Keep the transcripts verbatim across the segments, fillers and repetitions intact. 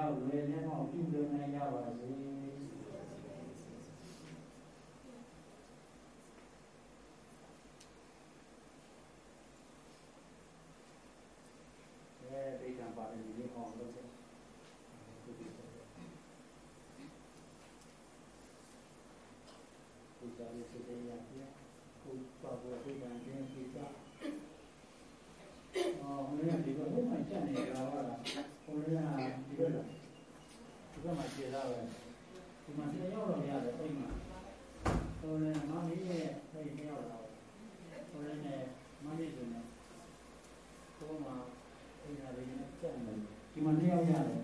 ရောက်လွယ်နဲ့တော့ပြုလုပ်နိုင်ကြပါစေအဲဒိဋ္ဌံပါဠိလေးအောင်လုပ်တယ်ဒီဒီဒီကြရစေတဲ့ရပြကိုပါဘဝဒိဋ္ဌံခြင်းကိစ္စအော်မင်းဒီကတော့မှချက်နေကြပါလားဘုရားဒီလိုလားဒီကမှကျေလာပဲဒီမှာတရားရောက်တော့ရတယ်အိမ်မှာဟိုလည်းမမီးရဲ့အိမ်ရောက်လာတယ်ဟိုလည်းနဲ့မမီးဆိုနေဟိုမှာအိမ်ရလေးနဲ့ချက်နေဒီမှာတရားရတယ်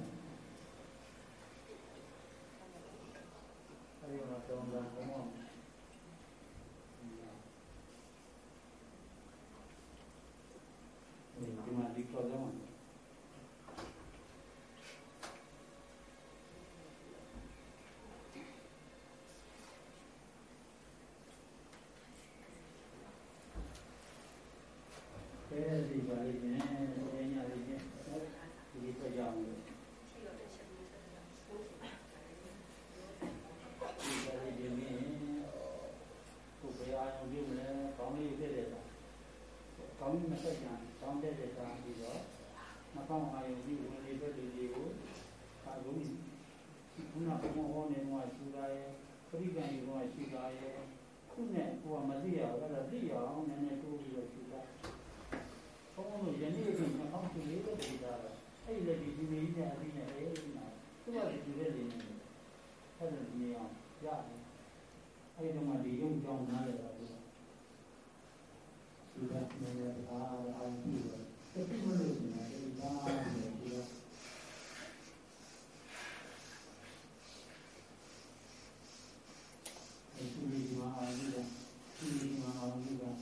အဲဒီမှာတောင်းတာဘုံမောဒီမှာဒီခေါ်ကြမှာအဲဒီပါလိမ့်မယ်အဲညာလေးနဲ့ဒီပြကြအောင်လို့ဒီပါလိမ့်မယ်ကိုဘယ်အားလုံးပြုမလဲကောင်းလေးဖြစ်တယ်ကောင်းမဆက်ကြံကောင်းတဲ့တဲ့တာပြီးတော့မကောင်းအာယုကြီးဝင်လေပဲလေးလေးကိုအာယုကြီးခုနကဘုံဟောနေမှာရှိတာရဲ့ပရိက္ခဏ်ယူမှာရှိတာရဲ့ခုနဲ့ကိုကမသိရဘူးအဲ့ဒါသိရအောင်နည်းနည်းတိုးပြီးတော့ရှိတာဘုံလို့ယနေ့ကနှောင်းချလေးပဲဒီတာအဲ့ဒီဒီဒီလေးနဲ့အပြီးနဲ့အဲ့ဒီမှာသူကဒီလေးလေးနဲ့အဲ့ဒါဒီအောင်ရတယ်အဲ့ဒီမှာဒီရုပ်ကြောင်းနားရတာဒီကနေ့လည်းအားအောင်ပြီးတော့တတိမလို့နေတယ်ဒီကားနဲ့ဒီတော့ဒီလိုဒီမှာအားပြီးတော့ဒီလိုမှာအားပြီးတော့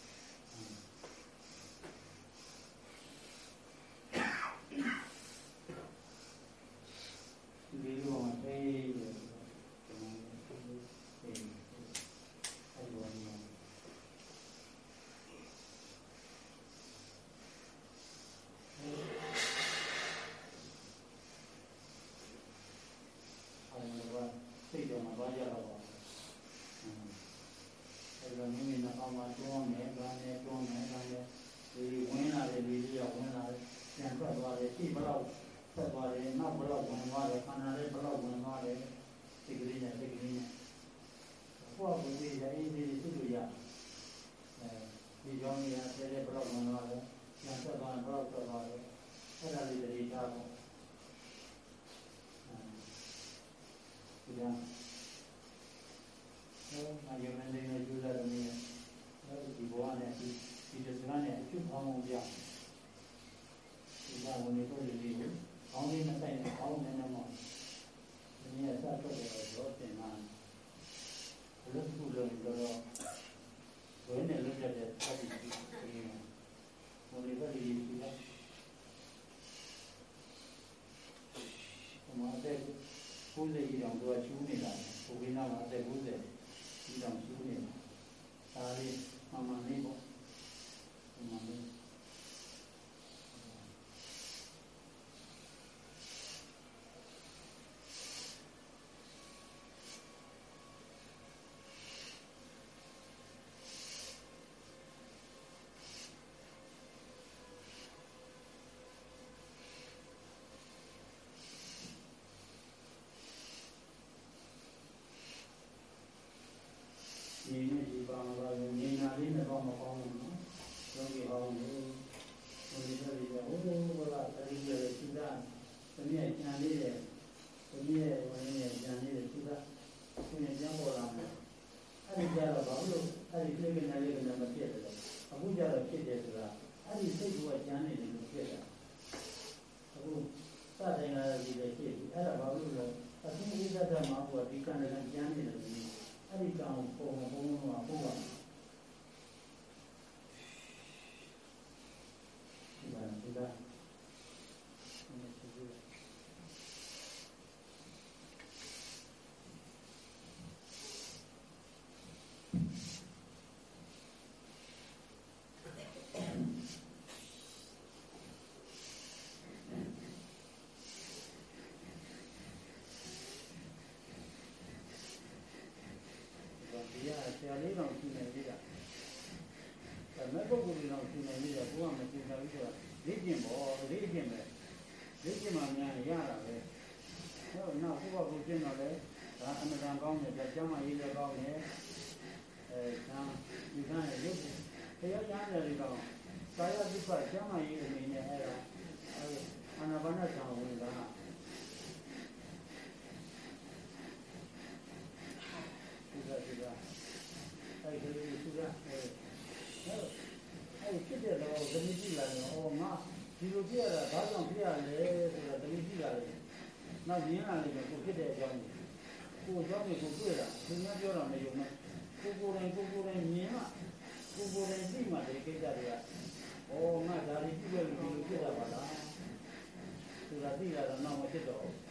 ဒီလိုမှသိတယ်အဲ့လိုမျိုးစိတ်တော်မှာဘာကြတော့ပါအဲဒါမိမိနဲ့အောင်မှာတွန်းမယ်၊ဒါနဲ့တွန်းမယ်၊ဒါနဲ့ဒီဝင်လာတဲ့လူကြီးကဝင်လာတယ်၊ပြန်ထွက်သွားတယ်၊ရှိဘလောက်ထွက်သွားတယ်၊နောက်ဘလောက်ဝင်သွားတယ်၊ခန္ဓာလေးဘလောက်ဝင်သွားတယ်စိတ်ကလေးနဲ့စိတ်ကလေးနဲ့ဘုရားဘုရားရေးရေးသိလို့ရအဲဒီကြောင့်ရတဲ့ဘလောက်ဝင်သွားတယ်၊ပြန်ထွက်သွားဘလောက်ထွက်သွားတယ်အဲ့ဒါလေးတည်းထားဖို့ဒီကအဲအယုံနဲ့လည်းကျူးလာတယ်မြေအဲဒီဘဝနဲ့ဒီဒီစကားနဲ့အကျုပ်အောင်အောင်ပြဒီကဝင်နေတော့ဒီလေးကိုအောင်းလေးမဆိုင်နဲ့အောင်းနေနေမှာဒီနေ့ဆက်ထွက်တယ်တော့တင်မှာဘလို့ခုလုံးတော့ဘယ်နဲ့လွတ်တဲ့ဆက်ပြီးဒီဝင်နေတော့ဒီဒီကဟိုမှာတဲ့ကိုယ်လေးကြီးတောင်တော့ချူးနေတာဘုရားနာမှာတဲ့ကိုယ်လေးကြီးတောင်ချူးနေတာဒါလေးမမလေးပေါ့မမလေးဒီနေ့ဒီပါမှာလည်းနေနာလေးနဲ့တော့မကောင်းဘူးနော်။ယောဂီဟောင်းလို့ဘုရားတော်ကြီးကဟိုဘုရားတတိယရဲ့သုဒ္ဓတနည်းကျန်လေးတဲ့တနည်းရဲ့ဝင်ရဲ့ကျန်လေးတဲ့သုဒ္ဓသူနဲ့ကျမ်းပေါ်လာတယ်။အဲ့ဒီကြတော့ဘာလို့အဲ့ဒီလေးကနေလေးကနေမဖြစ်တယ်လဲ။အခုကြတော့ဖြစ်တယ်ဆိုတာအဲ့ဒီစိတ်ကကျန်နေတယ်လို့ဖြစ်တာ။အခုစတဲ့ငါရည်လည်းဖြစ်ပြီ။အဲ့ဒါဘာလို့လဲ။အသင်းကြီးတဲ့မှာကဒီကံကကျန်နေတယ်လို့အဲ့ဒီကောင်ပုံပုံပုံမှာပို့ပါဒီကဒီကကျင့်ပေါ့လေးကျင့်ပဲလေးကျင့်မှများရတာပဲဟောနောက်ကိုယ့်ဘာကိုကျင့်တော့လေဒါအမှန်တန်ကောင်းတယ်ကျမ်းမာရေးလည်းကောင်းတယ်အဲဒါဒီကနေ့ရုပ်တရားကြားတယ်ဒီကောင်ကာယဒုက္ခကျမ်းမာရေးအနေနဲ့အဲ့ဒါအာနာပါနသံဝင်တာဒီကဒီကအဲ့ဒီဒီကအဲ့အဲ့ဖြစ်တဲ့တော့ဇနီးကြည့်လာရင်အော်ငါဒီလိုပြရတာဘာကြောင့်ပြရလဲဆိုတာဇနီးကြည့်လာတယ်နောက်ရင်းလာတယ်ကိုဖြစ်တဲ့အကြောင်းကိုအကြောင်းကိုတွေ့တာသူများပြောတာမယုံနဲ့ကိုကိုယ်တိုင်ကိုကိုယ်တိုင်မြင်မှကိုကိုယ်တိုင်သိမှဒီကိစ္စတွေကအော်ငါဒါလေးပြည့်လို့ဒီလိုဖြစ်တာပါလားဆိုတာသိလာတော့နောက်မဖြစ်တော့ဘူး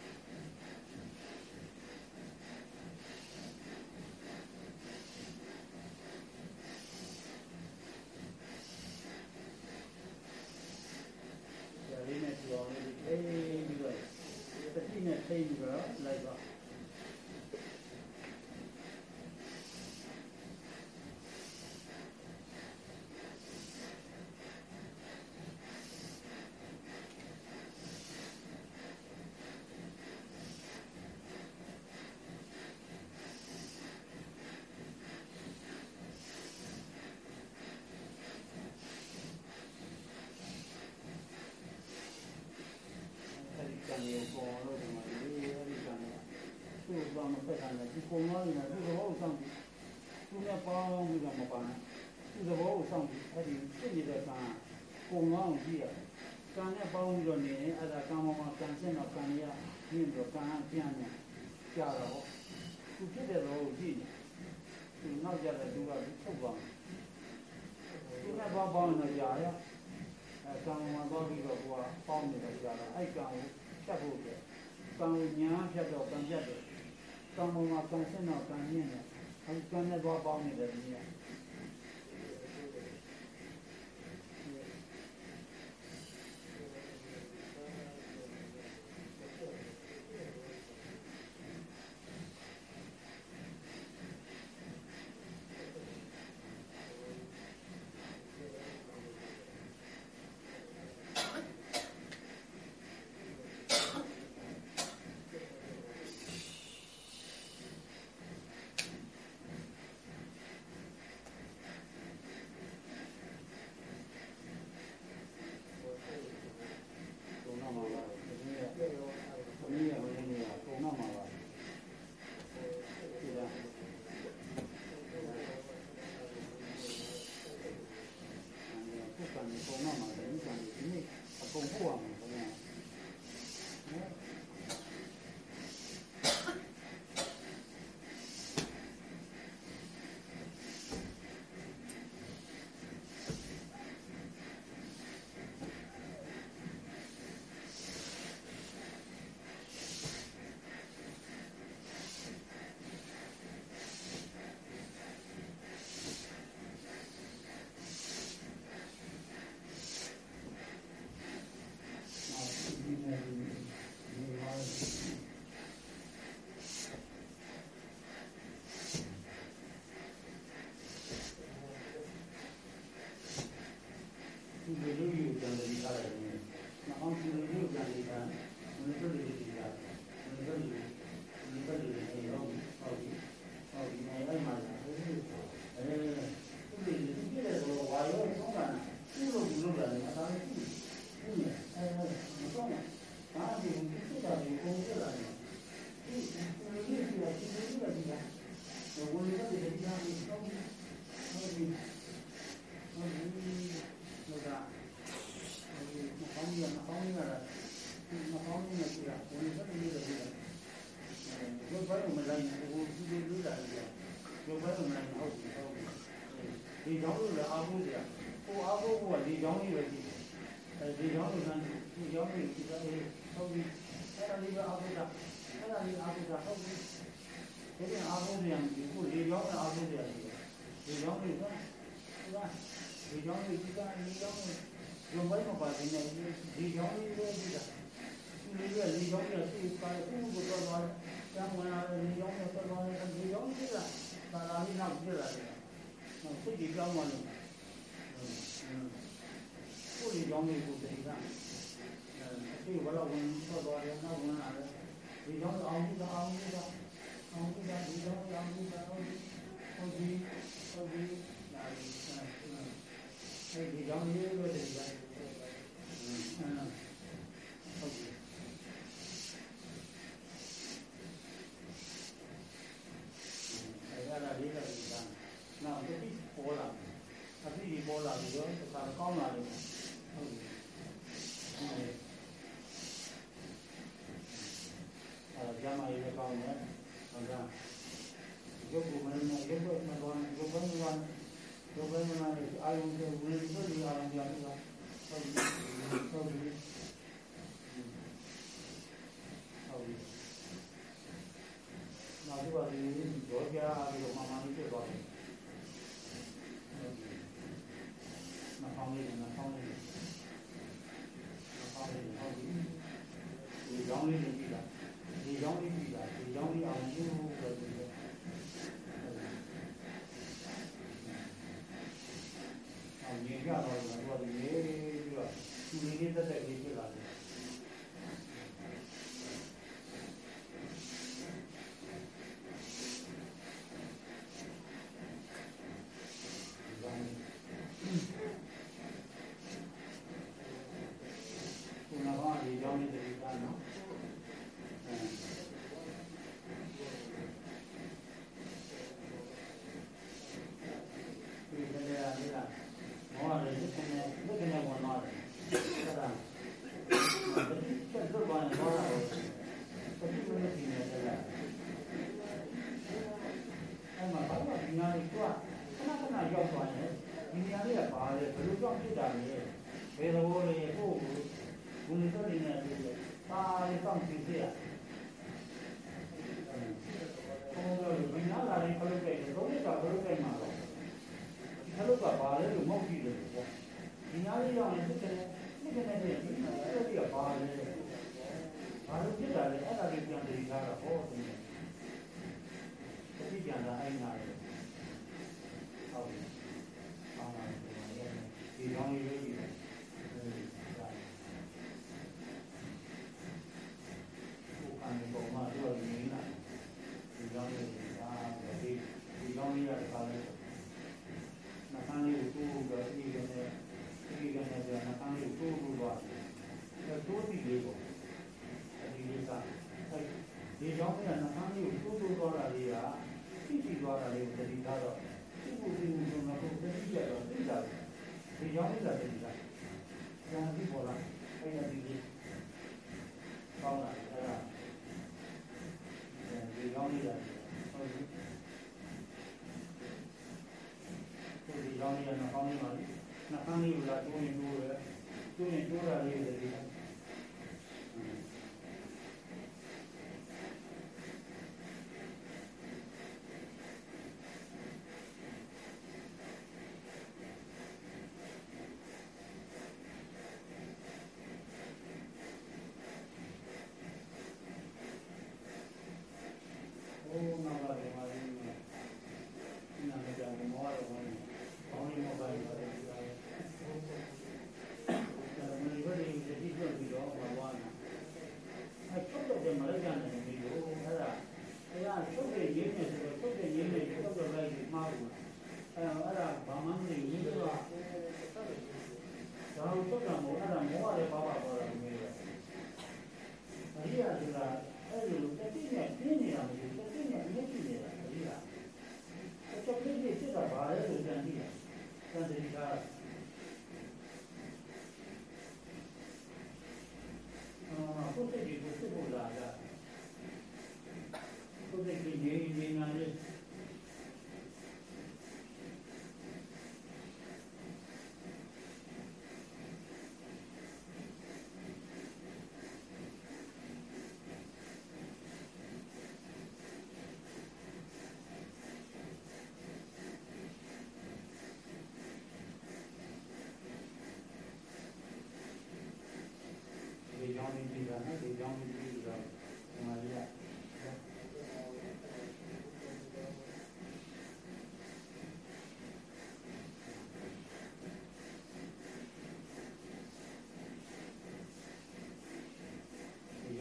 လေးနဲ့ပြောလေးအေးပြီးတော့တတိနဲ့ထိပြီးတော့လိုက်ပါကိုယ်မောင်းနေတာသူ့သဘောကိုစောင့်ကြည့်သူနဲ့ပေါင်းပြီးတော့မပါနဲ့သူ့သဘောကိုစောင့်ကြည့်အဲ့ဒီဖြစ်နေတဲ့ကံကိုယ်မောင်းကြည့်ရကံနဲ့ပေါင်းပြီးတော့နေရင်အဲ့ဒါကံမောင်းမှာကံစင်းတော့ကံရပြင်းတော့ကံပြန်နေကြာတော့သူဖြစ်တဲ့သဘောကိုကြည့်နေသူနောက်ကြတဲ့သူကထုတ်သွားတယ်သူနဲ့ပေါင်းပေါင်းနေကြာရအဲကံမောင်းမှာတော့ပြီးတော့ကိုယ်ကပေါင်းနေတော့ကြာတော့အဲ့ကံကိုဖြတ်ဖို့ပဲကံကိုညာဖြတ်တော့ကံဖြတ်တယ်ကံပေါ်မှာကံစင်းတော့ကံမြင့်တယ်အဲဒီကံနဲ့သွားပေါင်းနေတယ်ဒီကဒီကြောင့်လည်းအားကိုးကြကိုအားကိုးဖို့ကဒီကြောင့်ကြီးပဲကြည့်အဲဒီကြောင့်လည်းဒီကြောင့်ကြီးဒီကြောင့်လေးဟုတ်ပြီအဲ့ဒါလေးပဲအားကိုးတာအဲ့ဒါလေးအားကိုးတာဟုတ်ပြီဒီအားကိုးပြန်ဒီကိုဒီကြောင့်အားကိုးကြဒီကြောင့်လေးကဒီကြောင့်လေးဒီကဒီကြောင့်ရုံးပိုင်းမှာပါတယ်ဒီကြောင့်လေးပဲကြည့်တာဒီလေးကဒီကြောင့်လေးသိပါဘူးဘုရားတော်ကျမ်းဝင်လာတဲ့ဒီကြောင့်တော့တော်တယ်ဒီကြောင့်ကြည့်တာသာလာပြီးနောက်ကြည့်လာတယ်နော်စိတ်ကြီးကြောင်းမှလို့ fully dominated the exam. I think what I want to talk about is not one other. We don't argue the argue the argue the we don't argue the argue the argue the hey, we don't hear what it is. Okay. I got a little bit done. Now, the big polar. I think the polar is going to come down. Okay. Jama is a counter, and that. You go when you go when you go when you go when you go when you I want to really really are on the other side. Now you are in Georgia, you are Mama is about it. My family, my family, my family, my family. We don't need to do that. We don't need to do that. We don't need our new rules. You got all the what you need. You need the technique.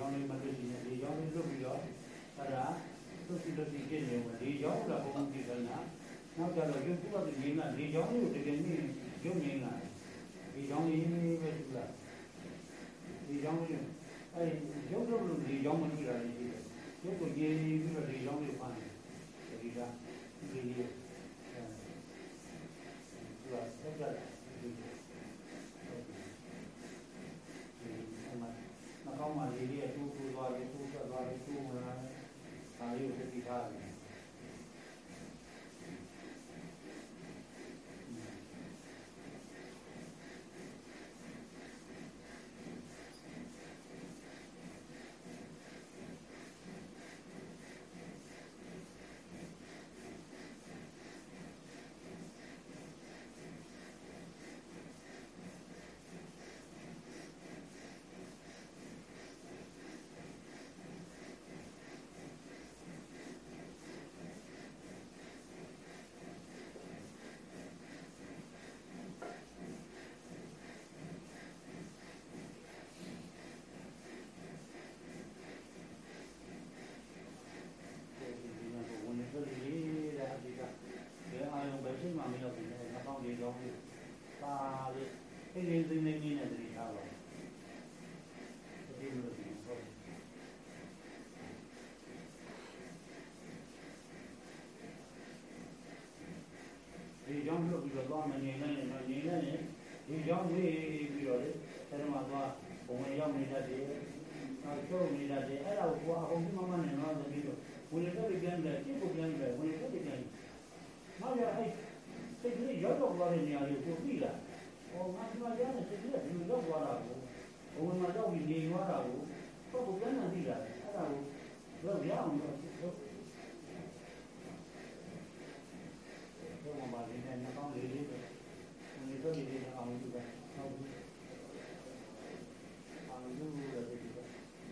ကြောင်းလေးမလွတ်စီနဲ့ဒီကြောင်းလေးလွတ်ပြီးတော့အဲ့ဒါလွတ်စီလွတ်စီပြည့်နေမှာဒီကြောင်းကဘုံကြည့်တယ်နော်နောက်ကြတော့ရုပ်ကဒီငါဒီကြောင်းလေးကိုတကယ်ကြီးရုပ်ငင်းလာဒီကြောင်းလေးပဲကြည့်လားဒီကြောင်းလေးအဲ့ရုပ်တော့ဒီကြောင်းမကြည့်ရဘူးရုပ်ကိုရေးပြီးတော့ဒီကြောင်းလေးဖမ်းတယ်ဒီကဒီလေးအဲသူကဆက်ကြတယ်ဒီအမှမကောင်းမှလေးလေးအတူတူသွားတယ်တူဆက်သွားတယ်တူမလားဒါလေးကိုသိထားတယ်အဲ့ဒီသိနေနေနဲ့တည်းထားပါဒီလိုဒီဆိုဒီကြောင့်လို့ပြီးတော့သွားမနေနိုင်နေတော့နေနေဒီကြောင့်လေးပြီးတော့လေဆရာမသွားဘုံဝင်ရောက်နေတတ်တယ်နောက်ချုပ်နေတတ်တယ်အဲ့ဒါကိုအကုန်လုံးမမနဲ့တော့တပြီးတော့ဝင်တော့ပြန်တယ်ပြစ်ဖို့ပြန်တယ်ဝင်တော့ပြန်တယ်နောက်ရအဲ့စိတ်ကြီးရောက်တော့သွားတဲ့နေရာကိုကိုပြီးလာဟောငါဒီမှာကြားနေစိတ်ကြီးကဒီလိုရောက်သွားတာကိုဘုံမှာတော့ပြီးနေသွားတာကိုတော့ကိုပြန်နေသိတာအဲ့ဒါကိုတော့ရအောင်တော့တော့မှလည်းနဲ့နှောင်းလေးလေးပဲဒီလိုဒီလေးအောင်ယူပဲဟုတ်ဘူးအောင်ယူရတယ်ဒီက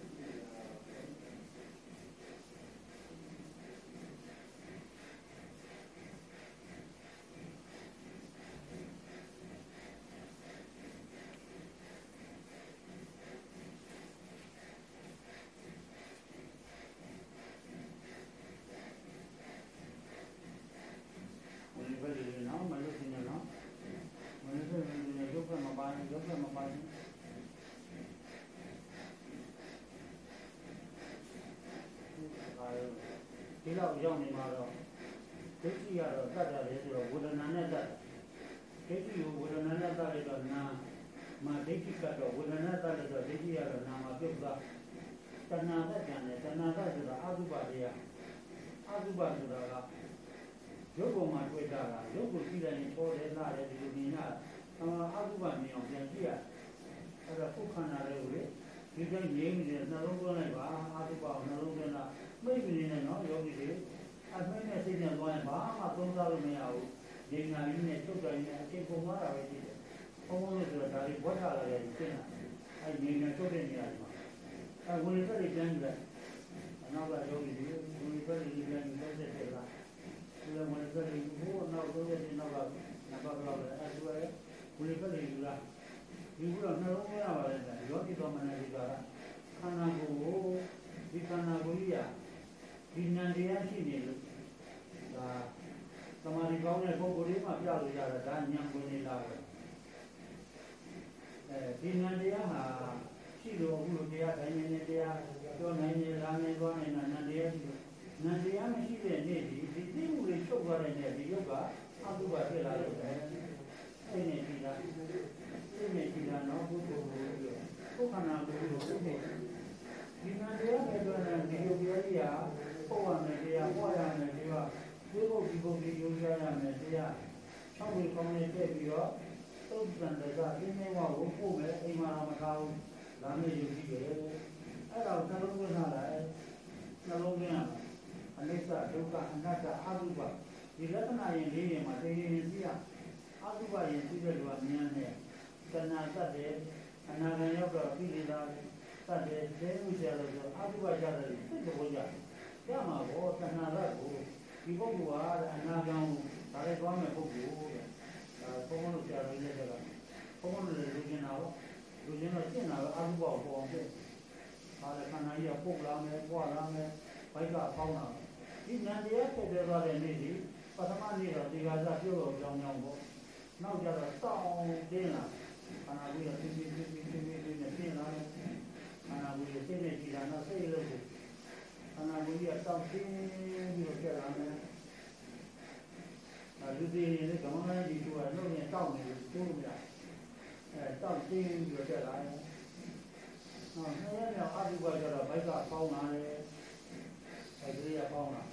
ဒီလောက်ရောက်နေမှာတော့ဒိဋ္ဌိကတော့တတ်တယ်ဆိုတော့ဝေဒနာနဲ့တတ်တယ်ဒိဋ္ဌိကိုဝေဒနာနဲ့တတ်လိုက်တော့နာမှာဒိဋ္ဌိကတော့ဝေဒနာတတ်လိုက်တော့ဒိဋ္ဌိကတော့နာမှာပြုတ်သွားတဏှာတတ်ကြတယ်တဏှာတတ်ဆိုတာအတုပတရားအတုပဆိုတာကရုပ်ပုံမှာတွေ့တာကရုပ်ကိုကြည့်လိုက်ရင်ပေါ်တယ်လားတယ်ဒီလိုမြင်ရအမှအတုပမြင်အောင်ပြန်ကြည့်ရအဲ့ဒါခုခန္ဓာလေးကိုလေဒီတိုင်းငြိမ်းနေတယ်နှလုံးသွင်းလိုက်ပါအတုပကိုနှလုံးသွင်းတာမိတ်နေနဲ့နော်ယောဂီတွေအမှန်နဲ့စိတ်နဲ့သွားရင်ဘာမှသုံးစားလို့မရဘူး။ဒီနာကြီးနဲ့ချုပ်တိုင်းနဲ့အချိန်ပုံသွားတာပဲရှိတယ်။ဘုံဘုံလို့ဆိုတော့ဒါတွေဝတ်ထားလာတယ်ရှင်းတာ။အဲနေနဲ့ချုပ်တဲ့နေရာဒီမှာအဲဝင်သက်တွေကျန်းတယ်။အနောက်ကယောဂီတွေဝင်သက်တွေကျန်းတယ်ဆက်ဆက်လာ။ဒီလိုဝင်သက်တွေဘိုးနောက်တော့တဲ့နောက်ကနဘာကလောက်လဲအဲဒီဝဲဝင်သက်တွေယူလာ။ဒီကတော့နှလုံးသွင်းရပါလေ။ယောဂီတော်မနေကြတာခန္ဓာကိုယ်ကိုဒီခန္ဓာကိုယ်ကြီးဒီဉာဏ်တရားရှိနေလို့ဒါသမာဓိကောင်းတဲ့ပုဂ္ဂိုလ်လေးမှပြလို့ရတာဒါဉာဏ်ဝင်နေတာပဲအဲဒီဉာဏ်တရားဟာရှိလို့အခုလိုတရားတိုင်းနေတရားပြောနိုင်နေလားနေသွားနေတာဉာဏ်တရားရှိလို့ဉာဏ်တရားမရှိတဲ့နေ့ဒီဒီသိမှုတွေချုပ်သွားတဲ့နေ့ဒီရုပ်ကအတုပဖြစ်လာလို့ပဲအဲ့နေဒီလားအဲ့နေဒီလားတော့ပုဂ္ဂိုလ်ကိုပုခန္ဓာကိုယ်ကိုသိနေဒီဉာဏ်တရားပဲပြောတဲ့ဒီရုပ်တရားကြီးဟာပေါ်ရမယ်တရားပေါ်ရမယ်တရားဒီဘုတ်ဒီဘုတ်ဒီယုံကြရမယ်တရား၆ဝေကောင်းနဲ့တက်ပြီးတော့သုတ်တန်တကပြင်းနေဝကိုပို့မယ်အိမ်မှာတော့မထားဘူးလာမယ့်ယူကြည့်တယ်အဲ့ဒါကိုနှလုံးသွင်းထားလိုက်နှလုံးသွင်းရမယ်အနိစ္စဒုက္ခအနတ္တအတုပဒီလက္ခဏာရင်လေးရင်မှာတည်ရင်သိရအတုပရင်သိတဲ့လူကမြင်တယ်တဏှာတတ်တယ်အနာဂံရောက်တော့ပြည်နေတာတတ်တယ်သိမှုကြလို့ဆိုအတုပကြတယ်သိတဲ့ဘောကြရမှာဘောတဏှာရကိုဒီပုဂ္ဂိုလ်ကအနာဂံဒါလည်းသွားမယ်ပုဂ္ဂိုလ်တဲ့အဲဘုံဘုံတို့ဆရာတော်ကြီးလည်းကဘုံဘုံတို့လည်းလူကျင်တာပေါ့လူကျင်တော့ရှင်းတာပဲအတုပကိုပေါ်အောင်ပြဒါလည်းခန္ဓာကြီးကပုတ်လာမယ်ပွားလာမယ်ဘိုက်ကပေါင်းလာဒီနန္တရားဖြစ်တဲ့သွားတဲ့နေ့ဒီပထမနေ့တော့ဒီကစားပြုတ်တော့ကြောင်းကြောင်းပေါ့နောက်ကြတော့တောင်းတင်းလာခန္ဓာကိုယ်ကပြင်းပြင်းပြင်းပြင်းပြင်းပြင်းနဲ့ပြင်းလာတယ်ခန္ဓာကိုယ်ရဲ့စိတ်နဲ့ကြည်တာတော့စိတ်လို့ခန္ဓာကိုယ်ကြီးကတောင်းတင်းပြီးတော့ပြလာမယ်အဲလူတွေလည်းကမ္ဘာကြီးကလုံးနဲ့တောင်းနေလို့တိုးလို့ရအဲတောင်းတင်းပြီးတော့ပြလာတယ်နော်ဆရာကအာဒီဘကျတော့ဘိုက်ကပေါင်းလာတယ်အဲဒီကပေါင်းလာ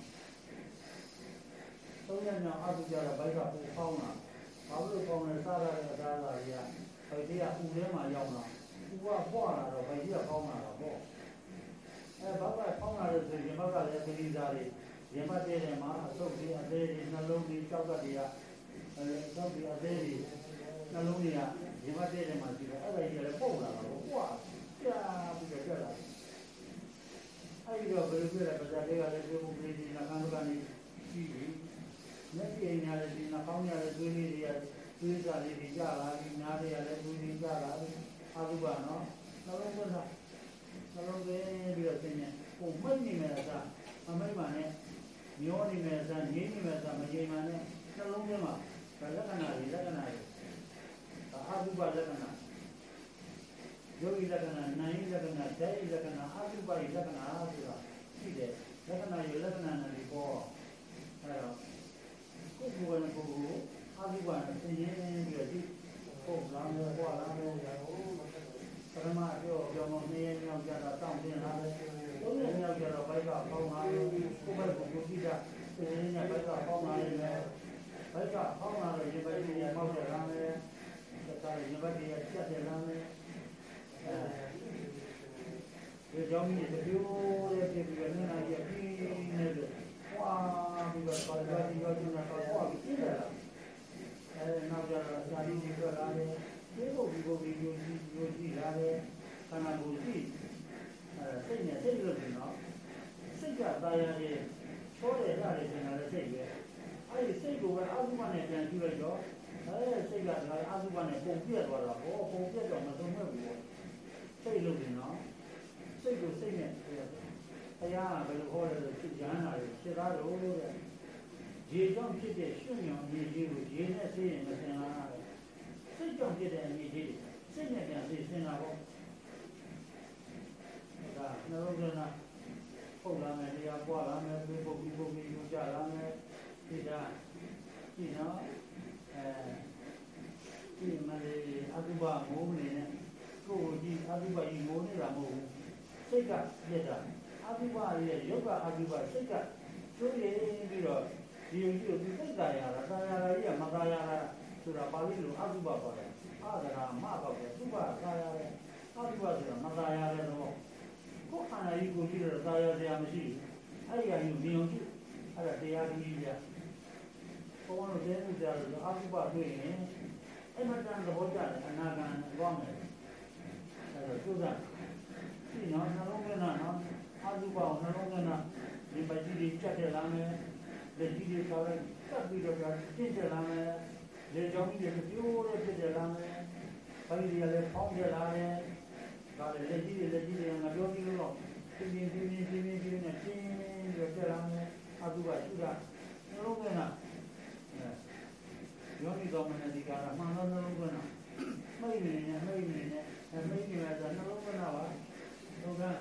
သုံးရမြောင်အာဒီကျတော့ဘိုက်ကပူပေါင်းလာဘာလို့ပေါင်းလဲစားရတဲ့အသားသားကြီးကအဲဒီကပူထဲမှာရောက်လာပူကပွားလာတော့ဘိုက်ကြီးကပေါင်းလာတော့ပေါ့အဲဘာကပေါင်းလာလို့ဆိုရင်ဘက်ကလည်းပရိသတ်တွေရမတဲ့တယ်မှာအဆုပ်ကြီးအသေးတွေနှလုံးကြီးကြောက်တတ်တွေကအဲကြောက်ပြီးအသေးတွေနှလုံးကြီးကရမတဲ့တယ်မှာရှိတယ်အဲ့ဒါကြီးလည်းပုတ်လာတော့ပွားပြာပြီးတော့ပြလာအဲ့ဒီတော့ဘယ်လိုပြလဲပဇာလေးကလည်းပြုံးပြီးဒီနှမ်းကနေရှိပြီးမျက်စိညာလည်းဒီနှာခေါင်းညာလည်းသွေးလေးတွေကသွေးစားလေးတွေကြလာပြီးနားတွေကလည်းသွေးလေးကြလာပြီးအာသုဘနော်နှလုံးသွင်းတာနှလုံးသွင်းပြီးတော့သင်ញပုံမိတ်နေမယ်အစားမမိတ်ပါနဲ့မျောနေမယ်အစားငြိမ့်နေမယ်အစားမငြိမ့်ပါနဲ့နှလုံးသွင်းမှာလက္ခဏာတွေလက္ခဏာတွေအာသုဘလက္ခဏာယောဂီလက္ခဏာနာယီလက္ခဏာဓာယီလက္ခဏာအာသုဘယီလက္ခဏာဆိုတာရှိတယ်လက္ခဏာရဲ့လက္ခဏာတွေပေါ်အဲတော့ကိုယ်ကလည်းကိုယ်ကိုအာသုဘနဲ့သင်ရင်းပြီးတော့ဒီပုံလာမျိုးပွားလာမျိုးရအောင်ပရမပြောပြောမနေမြောက်ကြတာတောင်းတင်လာတယ်သုံးရမြောက်ကြတော့ဘိုက်ကပေါင်းလာတယ်ကိုယ်ဘက်ကိုကြည့်တာသင်ရင်းနဲ့ဘက်ကပေါင်းလာတယ်ဘက်ကပေါင်းလာတော့ဒီဘက်ကြီးမောက်ကြလာတယ်ဒါကဒီဘက်ကြီးချက်တယ်လာတယ်ဒီကြောင့်ဒီလိုရဲ့ပြပြနေနာကြီးပြင်းနေတယ်ဝါပြီးတော့ပါလာဒီရောကျနာတော့ဝါပြီးပြတယ်အဲနောက်ကြတော့စာရင်းတွေထွက်လာတယ်ဒီလိုဒီလိုဒီလိုဒီလိုကြည့်လာတယ်ခန္ဓာကိုယ်ကြည့်အဲစိတ်နဲ့စိတ်လို့ဒီနော်စိတ်ကတာယာရဲ့ချောတယ်ရတယ်ကျင်လာတဲ့စိတ်ပဲအဲဒီစိတ်ကိုပဲအာသုဘနဲ့ပြန်ကြည့်လိုက်တော့အဲစိတ်ကဒါအာသုဘနဲ့ပုံပြက်သွားတာဟောပုံပြက်တော့မသုံးမဲ့ဘူးပေါ့စိတ်လို့ဒီနော်စိတ်ကိုစိတ်နဲ့ဘုရားကဘယ်လိုဟောလဲဆိုစိတ်ဉာဏ်နာတွေစိတ်သားတို့တဲ့ရေကြောင့်ဖြစ်တဲ့ရှင်မြောင်အမြင့်ကြီးကိုရေနဲ့သိရင်မသင်လာဘူးစိတ်ကြောင့်ဖြစ်တဲ့အမြင့်ကြီးစိတ်နဲ့ပြန်သိသင်လာပေါ့ဒါနှလုံးသွင်းတာပုတ်လာမယ်တရားပွားလာမယ်ပြေပုတ်ပြီးပုတ်ပြီးယူကြလာမယ်ဒီဒါဒီနော်အဲဒီမလေးအတုပမိုးနေနဲ့ကိုယ်ကြီးအတုပကြီးမိုးနေတာမဟုတ်ဘူးစိတ်ကပြက်တာအတုပရဲ့ယောဂအတုပစိတ်ကကျိုးရင်းပြီးတော့ဒီလိုကြီးကိုသူစိတ်သာရတာသာရတာကြီးကမသာရတာဆိုတာပါဠိလိုအတုပပါတယ်အာဒရာမပေါ့ပဲသုဘသာရတယ်အတုပဆိုတာမသာရတဲ့တော့ကိုယ်ခန္ဓာကြီးကိုကြည့်တော့သာရတရားမရှိဘူးအဲ့ဒီအရင်မြင်အောင်ကြည့်အဲ့ဒါတရားကြီးကြီးဘုန်းတော်တဲ့ကြလို့အတုပတွေ့ရင်အဲ့မှာတန်သဘောကျတယ်အနာဂံကောင်းတယ်အဲ့တော့သူကဒီနော်နှလုံးသွင်းတာနော်အာသုဘအောင်နှလုံးသွင်းတာဒီပကြီးတွေချက်တယ်လာမယ်လက်ကြီးတွေဆောက်လိုက်စပ်ပြီးတော့ကျင့်တယ်လာမယ်လေကြောင်းကြီးတွေပြိုးရဖြစ်တယ်လာမယ်ပကြီးတွေကလည်းပေါင်းတယ်လာမယ်ဒါလည်းလက်ကြီးတွေလက်ကြီးတွေငါပြောပြီးလို့ပြင်းပြင်းပြင်းပြင်းပြင်းပြင်းပြင်းနဲ့ပြင်းပြီးတော့တက်လာမယ်အာသုဘရှုတာနှလုံးသွင်းတာယောဂီတော်မနတိကာရမှန်တော့နှလုံးသွင်းတာမိတ်နေနဲ့မိတ်နေနဲ့အမိတ်နေမှာဆိုနှလုံးသွင်းတာပါဟုတ်ကဲ့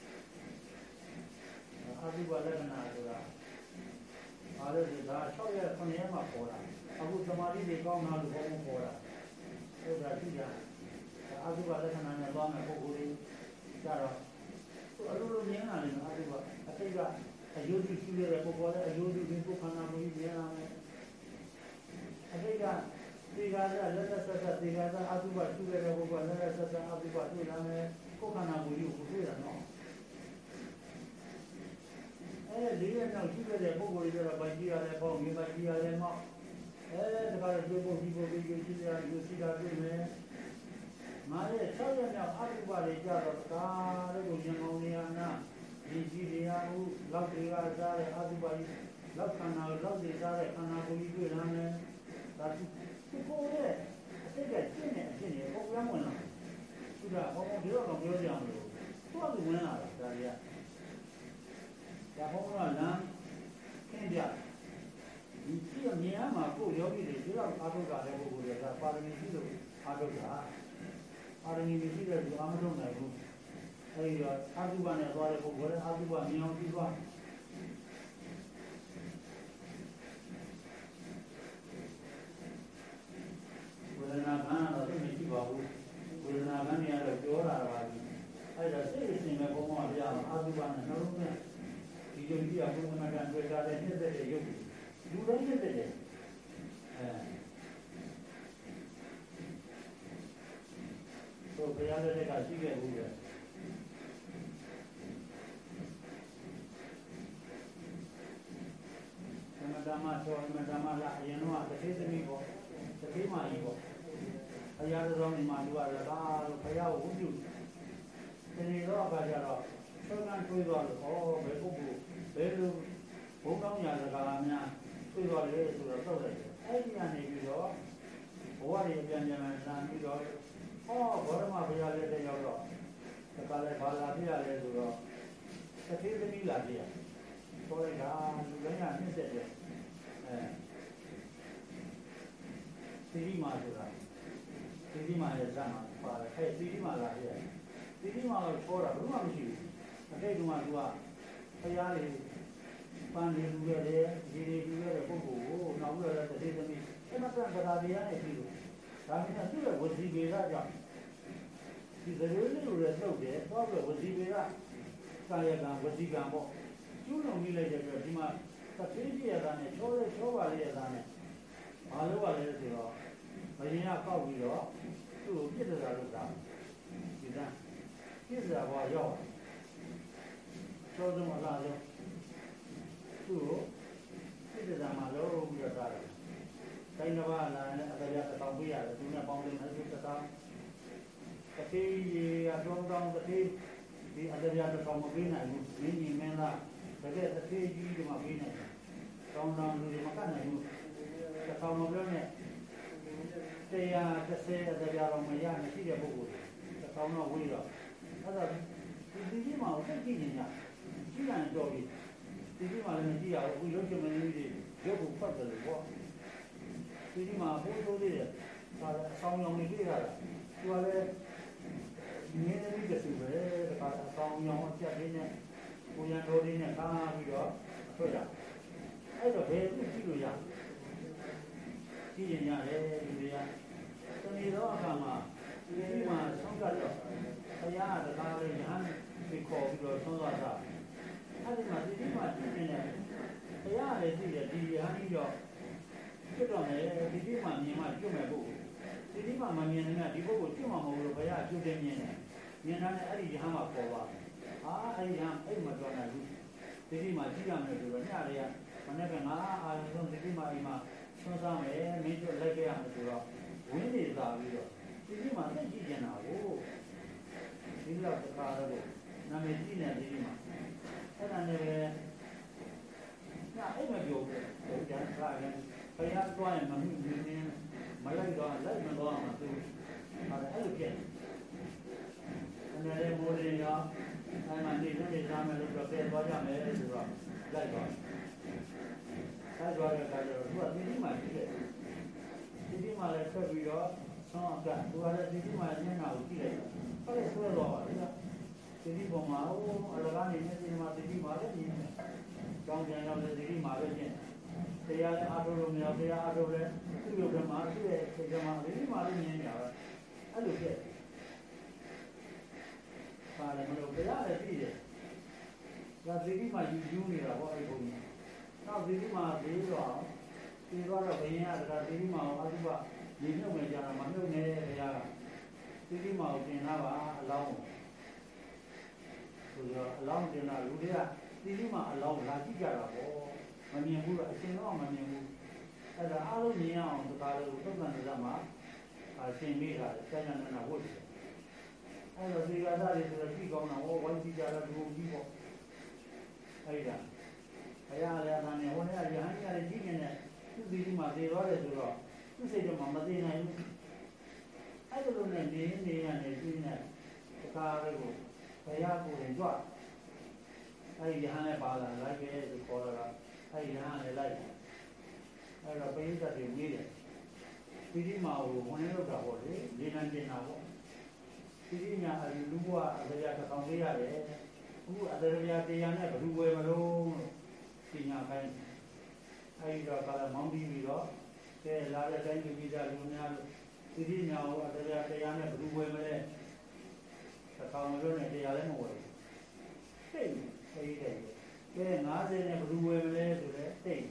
အာသုဘလက္ခဏာဆိုတာအားလို့ဒီဒါ၆ရက်ခုနှစ်ရက်မှပေါ်တာအခုသမာဓိတွေကောင်းလာလို့ဘုံပေါ်တာဟုတ်တာကြည့်ကြအာသုဘလက္ခဏာနဲ့သွားမယ်ပုဂ္ဂိုလ်တွေကြတော့အလိုလိုမြင်လာတယ်အာသုဘအတိတ်ကအယုဒ္ဓရှိတဲ့ပုဂ္ဂိုလ်လည်းအယုဒ္ဓဒီပုခန္ဓာမူကြီးမြင်လာမယ်အတိတ်ကဒီကရလက်သက်သက်ဒီကရအာသုဘရှိတဲ့ပုဂ္ဂိုလ်လည်းလက်သက်သက်အာသုဘတွေ့လာမယ်ကိုယ်ခန္ဓာမူကြီးကိုတွေ့ရတော့အဲဒီရနောက်ရှိတဲ့ပုဂ္ဂိုလ်တွေကတော့ဗကြီးရတယ်ပေါ့မြေဗကြီးရတယ်မောက်အဲဒါကလည်းဒီပုဂ္ဂိုလ်ဒီပုဂ္ဂိုလ်ကိုရှိရယူရှိတာတွေ့မယ်မာရဲ့၆ရက်မြောက်အာသုဘတွေကြတော့ဒါလည်းကိုဉာဏ်ကောင်းနေရနာဒီကြည့်ရဟုလောက်တွေကစားတဲ့အာသုဘကြီးလောက်ခန္ဓာလောက်တွေစားတဲ့ခန္ဓာကိုယ်ကြီးတွေ့လာမယ်ဒါသူကိုယ်ရဲ့အစိတ်ကကျင့်နေအဖြစ်နေပုံရမ်းဝင်လာသူကဘောဘောဒီတော့တော့ပြောကြအောင်လို့သွားလို့ဝင်လာတာဒါတွေကဒါဘုန်းတော်ကလမ်းခင်းပြဒီကြည့်မြင်ရမှာကိုယောဂီတွေဒီလောက်အားထုတ်တာတဲ့ပုဂ္ဂိုလ်တွေကပါရမီရှိလို့အားထုတ်တာပါရမီမရှိတဲ့လူအားမထုတ်နိုင်ဘူးအဲဒီတော့အာသုဘနဲ့သွားတဲ့ပုဂ္ဂိုလ်လည်းအာသုဘမြင်အောင်ကြည့်သွားဝေဒနာကံတော့သိမရှိပါဘူးဝေဒနာကံနေရာတော့ပြောတာပါပြီအဲဒါစိတ်အစဉ်မဲ့ဘုံဘုံအပြားအာသုဘနဲ့နှလုံးနဲ့ဒီယုတ်ကြီးအဘုံမကံတွေ့ကြတဲ့နှစ်သက်တဲ့ယုတ်လူတိုင်းနှစ်သက်တဲ့အဲတော့ဘုရားလည်းကရှိခဲ့ဘူးလေမတမဆောမတမလာအရင်တော့တစ်သေးသမီးပေါ့တစ်သေးမကြီးပေါ့အရာတော်ဒီမှာသူကလည်းဒါလို့ဘုရားကိုဝုပြုဒီနေ့တော့အခါကျတော့သောကံတွေးသွားလို့ဩဘယ်ပုဂ္ဂိုလ်ဘယ်လိုဘုံကောင်းရာစကားများတွေးသွားလဲဆိုတော့တော့တယ်အဲ့ဒီကနေပြီးတော့ဘဝတွေပြန်ပြန်လာပြီးတော့ဟောဘောရမဘုရားလည်းတဲ့ရောက်တော့ဒီကလည်းဘာလာပြရလဲဆိုတော့တစ်သေးသမီးလာပြရဆိုလိုက်တာလူတိုင်းကနှိမ့်သက်တယ်အဲသီရိမာဆိုတာသီရိမာရဲ့ဇာတ်မှာပါတယ်အဲသီရိမာလာပြရတယ်သီရိမာကိုချောတာဘယ်မှမရှိဘူးအတိတ်ကမှသူကဖျားလေးပန်းလေးလူခဲ့တယ်ဒီလေးလူခဲ့တဲ့ပုဂ္ဂိုလ်ကိုနောက်ပြီးတော့တစ်သေးသမီးအဲ့မှာကဗရာတရားနဲ့ပြီးလို့ဒါမှမဟုတ်သူ့ရဲ့ဝစီပေကကြောင့်ဒီသရေလေးလိုလည်းနှုတ်တယ်တော့ပြီးဝစီပေကကာယကံဝစီကံပေါ့ကျူးလွန်ပြီးလိုက်တဲ့အတွက်ဒီမှာသတိပြရတာနဲ့ချောတဲ့ချောပါလေးရတာနဲ့ဘာလို့ပါလဲဆိုတော့မရင်ကကောက်ပြီးတော့သူ့ကိုပြစ်ဒရာလုပ်တာဒီကပြစ်ဒရာဘောရောက်ချောဆုံးအလားဆုံးသူ့ကိုပြစ်ဒရာမှာလုံးပြီးတော့တာတယ်တိုင်းတစ်ပါးလာနဲ့အတရားတစ်ပေါင်းပြရတယ်သူနဲ့ပေါင်းတယ်အဲ့ဒီတစ်ပေါင်းတတိယအကြောင်းတောင်းတတိဒီအတရားတစ်ပေါင်းမပေးနိုင်ဘူးမင်းကြီးမင်းသားတကယ်တစ်သေးကြီးဒီမှာပေးနိုင်တယ်တောင်းတောင်းလူတွေမကနိုင်ဘူးတစ်ပေါင်းမပြောနဲ့တရားတစ်ဆယ်အတရားတော့မရမရှိတဲ့ပုဂ္ဂိုလ်တစ်ပေါင်းတော့ဝေးတော့အဲ့ဒါဒီဒီကြီးမှာသိကြည့်နေကြကြည့်ရင်တော့ဒီဒီကြီးမှာလည်းမကြည့်ရဘူးအခုရုပ်ရှင်မင်းကြီးတွေရုပ်ကိုဖတ်တယ်လို့ပေါ့ဒီကြီးမှာဘိုးတိုးလေးတယ်ဒါလည်းအဆောင်ရောင်လေးတွေ့ရတာသူကလည်းဒီနေ့တည်းကဆိုပဲဒါကအဆောင်ရောင်အချက်လေးနဲ့ကိုရံတော်လေးနဲ့ကားပြီးတော့ထွက်တာအဲ့တော့ဘယ်သူကြည့်လို့ရကြည့်ရင်ရတယ်လူတွေကတဏှီတော့အခါမှာဒီမှာဆုံးကတ်တော့ဘုရားကတကားလေးညာပြီးခေါ်ပြီးတော့ဆုံးသွားတာအဲ့ဒီမှာဒီဒီမှာကြည့်နေတယ်ဘုရားလည်းကြည့်တယ်ဒီရဟန်းကြီးတော့ကျွတ်တော့မယ်ဒီဒီမှာမြင်မှကျွတ်မယ်ပုဂ္ဂိုလ်ဒီဒီမှာမမြင်နိုင်တဲ့ဒီပုဂ္ဂိုလ်ကျွတ်မှာမဟုတ်လို့ဘုရားကျွတ်တယ်မြင်တယ်မြင်တာနဲ့အဲ့ဒီရဟန်းမှာပေါ်ပါဟာအဲ့ဒီရဟန်းအဲ့မှာကြောက်နိုင်ဘူးဒီဒီမှာကြည့်ရမယ်ဆိုတော့ညတွေကမနေ့ကငါအာရုံဆုံးဒီဒီမှာအိမ်မှာဆွမ်းစားမယ်မင်းတို့လိုက်ခဲ့ရမယ်ဆိုတော့ဝင်းနေသာပြီးတော့ဒီဒီမှာသိကြည့်နေတာကိုဒီလောက်တစ်ခါတော့နာမည်ကြည့်နေဒီဒီမှာအဲ့ဒါနဲ့ပဲညအိမ်မပြောဘူးဟိုကျန်ခါရင်ဘုရားသွားရင်မမှုနေနေမလိုက်တော့လိုက်မတော့မှသူအဲ့ဒါအဲ့လိုဖြစ်အနေနဲ့မိုးရင်းရောအဲ့မှာနေနေစားမယ်လို့ပြောပြသွားကြမယ်ဆိုတော့လိုက်တော့အဲ့တော့လည်းကားတော့သူကဒီဒီမှာရှိတယ်ဒီဒီမှာလည်းဆက်ပြီးတော့ဆောင်းကသူကလည်းဒီဒီမှာညနာကိုကြည့်လိုက်တော့အဲ့ဒါဆွဲတော့ပါလေဒီဒီပေါ်မှာဟိုအလကားနေနေဒီမှာဒီဒီမှာလည်းညင်းတယ်ကြောင်းပြန်ရောက်လည်းဒီဒီမှာပဲညင်းတရားလည်းအားထုတ်လို့မရတရားအားထုတ်လည်းသူ့ရုပ်ကမှသူ့ရဲ့စိတ်ကမှဒီဒီမှာလည်းညင်းကြတာအဲ့လိုဖြစ်ပါတယ်မလို့တရားလည်းကြည့်တယ်ဒါဒီဒီမှာယူယူနေတာပေါ့အဲ့ဘုံကြီးနောက်ဒီဒီမှာဒီတော့ဒီတော့ဘယင်ရတာဒီဒီမှာအတုပညီမြုပ်နေကြတာမမြုပ်နေတဲ့ဘုရားဒီဒီမှာကိုတင်လာပါအလောင်းဆိုတော့အလောင်းတင်လာလူတွေကဒီဒီမှာအလောင်းလာကြည့်ကြတာပေါ့မမြင်ဘူးတော့အရှင်တော့မမြင်ဘူးအဲ့ဒါအားလုံးမြင်အောင်ဒီကားလို့သုတ်တန်ကြမှာအရှင်မိတာဆရာနန္ဒဝတ်တယ်အဲ့တော့ဒီကစားတွေဆိုတော့ကြည့်ကောင်းတာဟောဝိုင်းကြည့်ကြတာဒီလိုကြည့်ပေါ့အဲ့ဒါဘုရားလည်းအမှန်နဲ့ဟိုနေ့ကရဟန်းကြီးလည်းကြည့်နေတဲ့သူဒီဒီမှာသေသွားတယ်ဆိုတော့သူစိတ်ကမှမသိနိုင်ဘူးအဲ့လိုနဲ့နေနေရနေပြီးနေတခါလေးကိုဘတရားကိုရင်ကြွအဲ့ဒီရဟန်းလည်းပါလာလိုက်ပဲဆိုခေါ်လာတာအဲ့ဒီရဟန်းလည်းလိုက်အဲ့တော့ပိဋကတ်တွေကြီးတယ်ပိဋိမာကိုဝင်လောက်တာပေါ့လေလေနံကျင်တာပေါ့ပိဋိညာအလူလူကအစရာတစ်ထောင်လေးရတယ်အခုအစရာတရားနဲ့ဘယ်သူဝယ်မလို့ပညာခိုင်းအဲ့ဒီတော့ကလည်းမောင်းပြီးပြီးတော့ကဲလာတဲ့တိုင်းပြည်ပြည်သားလူများပိဋိညာကိုအစရာတရားနဲ့ဘယ်သူဝယ်မလဲတစ်ထောင်လို့နဲ့တရားလည်းမဝယ်ဘူးသိတယ်သိတယ်ကဲငါးဆယ်နဲ့ဘယ်သူဝယ်မလဲဆိုတော့သိတယ်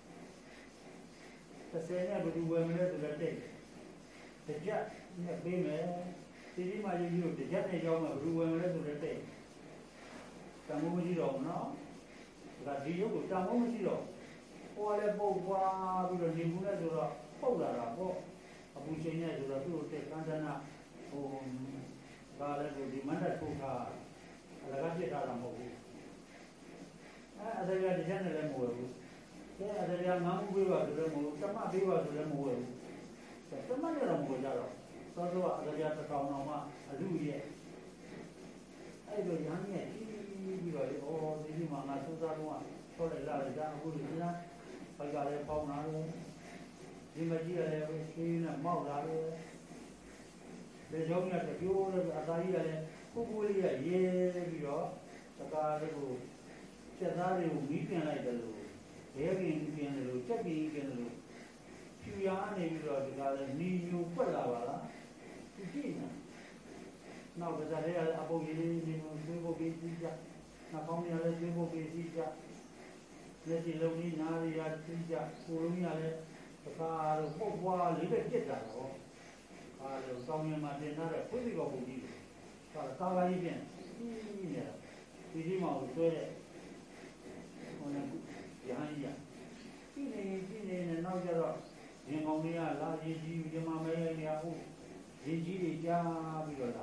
တစ်ဆယ်နဲ့ဘယ်သူဝယ်မလဲဆိုတော့သိတယ်တကြက်နဲ့ပေးမယ်ဒီဒီမှာယူယူတကြက်နဲ့ကြောင်းမှာဘယ်သူဝယ်မလဲဆိုတော့သိတယ်တမိုးမရှိတော့ဘူးနော်ဒါဒီရုပ်ကိုတမိုးမရှိတော့ဟိုကလည်းပုတ်ပွားပြီးတော့နေဘူးနဲ့ဆိုတော့ပုတ်လာတာပေါ့အပူချိန်နဲ့ဆိုတော့သူ့ကိုတက်ကန်းတနာဟိုဒါလည်းဒီမန္တထုတ်တာအလကားပြစ်ထားတာမဟုတ်ဘူးအဲအစရတကြက်နဲ့လည်းမဝယ်ဘူးကဲအစရငါးမှုပေးပါဆိုလည်းမဟုတ်ဘူးတမပေးပါဆိုလည်းမဝယ်ဘူးတမလည်းတော့မဝယ်ကြတော့သောသောအစရတစ်ကောင်တော်မှအလူရဲ့အဲ့လိုရမ်းရဲ့ကြီးပြီးတော့ဩဒီဒီမှာငါသုသာတော့ဆောက်လိုက်လာကြအခုဒီကဘိုက်ကလည်းပေါင်းလာတယ်ဒီမကြီးလည်းပဲရှင်းနဲ့မောက်လာတယ်ဒီကြောင့်လည်းကြိုးလည်းအသာကြီးလည်းကိုကိုလေးရရေးပြီးတော့တကားလေးကိုစက်သားတွေကိုမီးပြန်လိုက်တယ်လို့ဘဲကင်းပြန်တယ်လို့စက်ကင်းပြန်တယ်လို့ဖြူရအနေပြီးတော့ဒီကလည်းနီညိုပွက်လာပါလားဒီကြည့်နေနောက်ကစားလေးအပုပ်ကြီးလေးနေလို့သွေးပုတ်ပြီးကြည့်ကြနှာခေါင်းရလည်းသွေးပုတ်ပြီးကြည့်ကြလက်စီလုံးကြီးနားရကြည့်ကြကိုလုံးရလည်းတကားတော့ပုတ်ပွားလေးပဲပြစ်တာတော့အားလုံးကောင်းရင်မှတင်ထားတဲ့ဖွင့်ပြီးတော့ပုံကြီးတယ်ကာကားကြီးပြန်ကြီးနေတာဒီဒီမှာကိုဆွဲတဲ့ဟိုနဲ့ရဟန်းကြီးကြီးနေကြီးနေနဲ့နောက်ကျတော့ရင်ကောင်းလေးကလာကြီးကြီးဒီမှာမဲရနေဟုတ်ဒီကြီးတွေကြားပြီးတော့လာ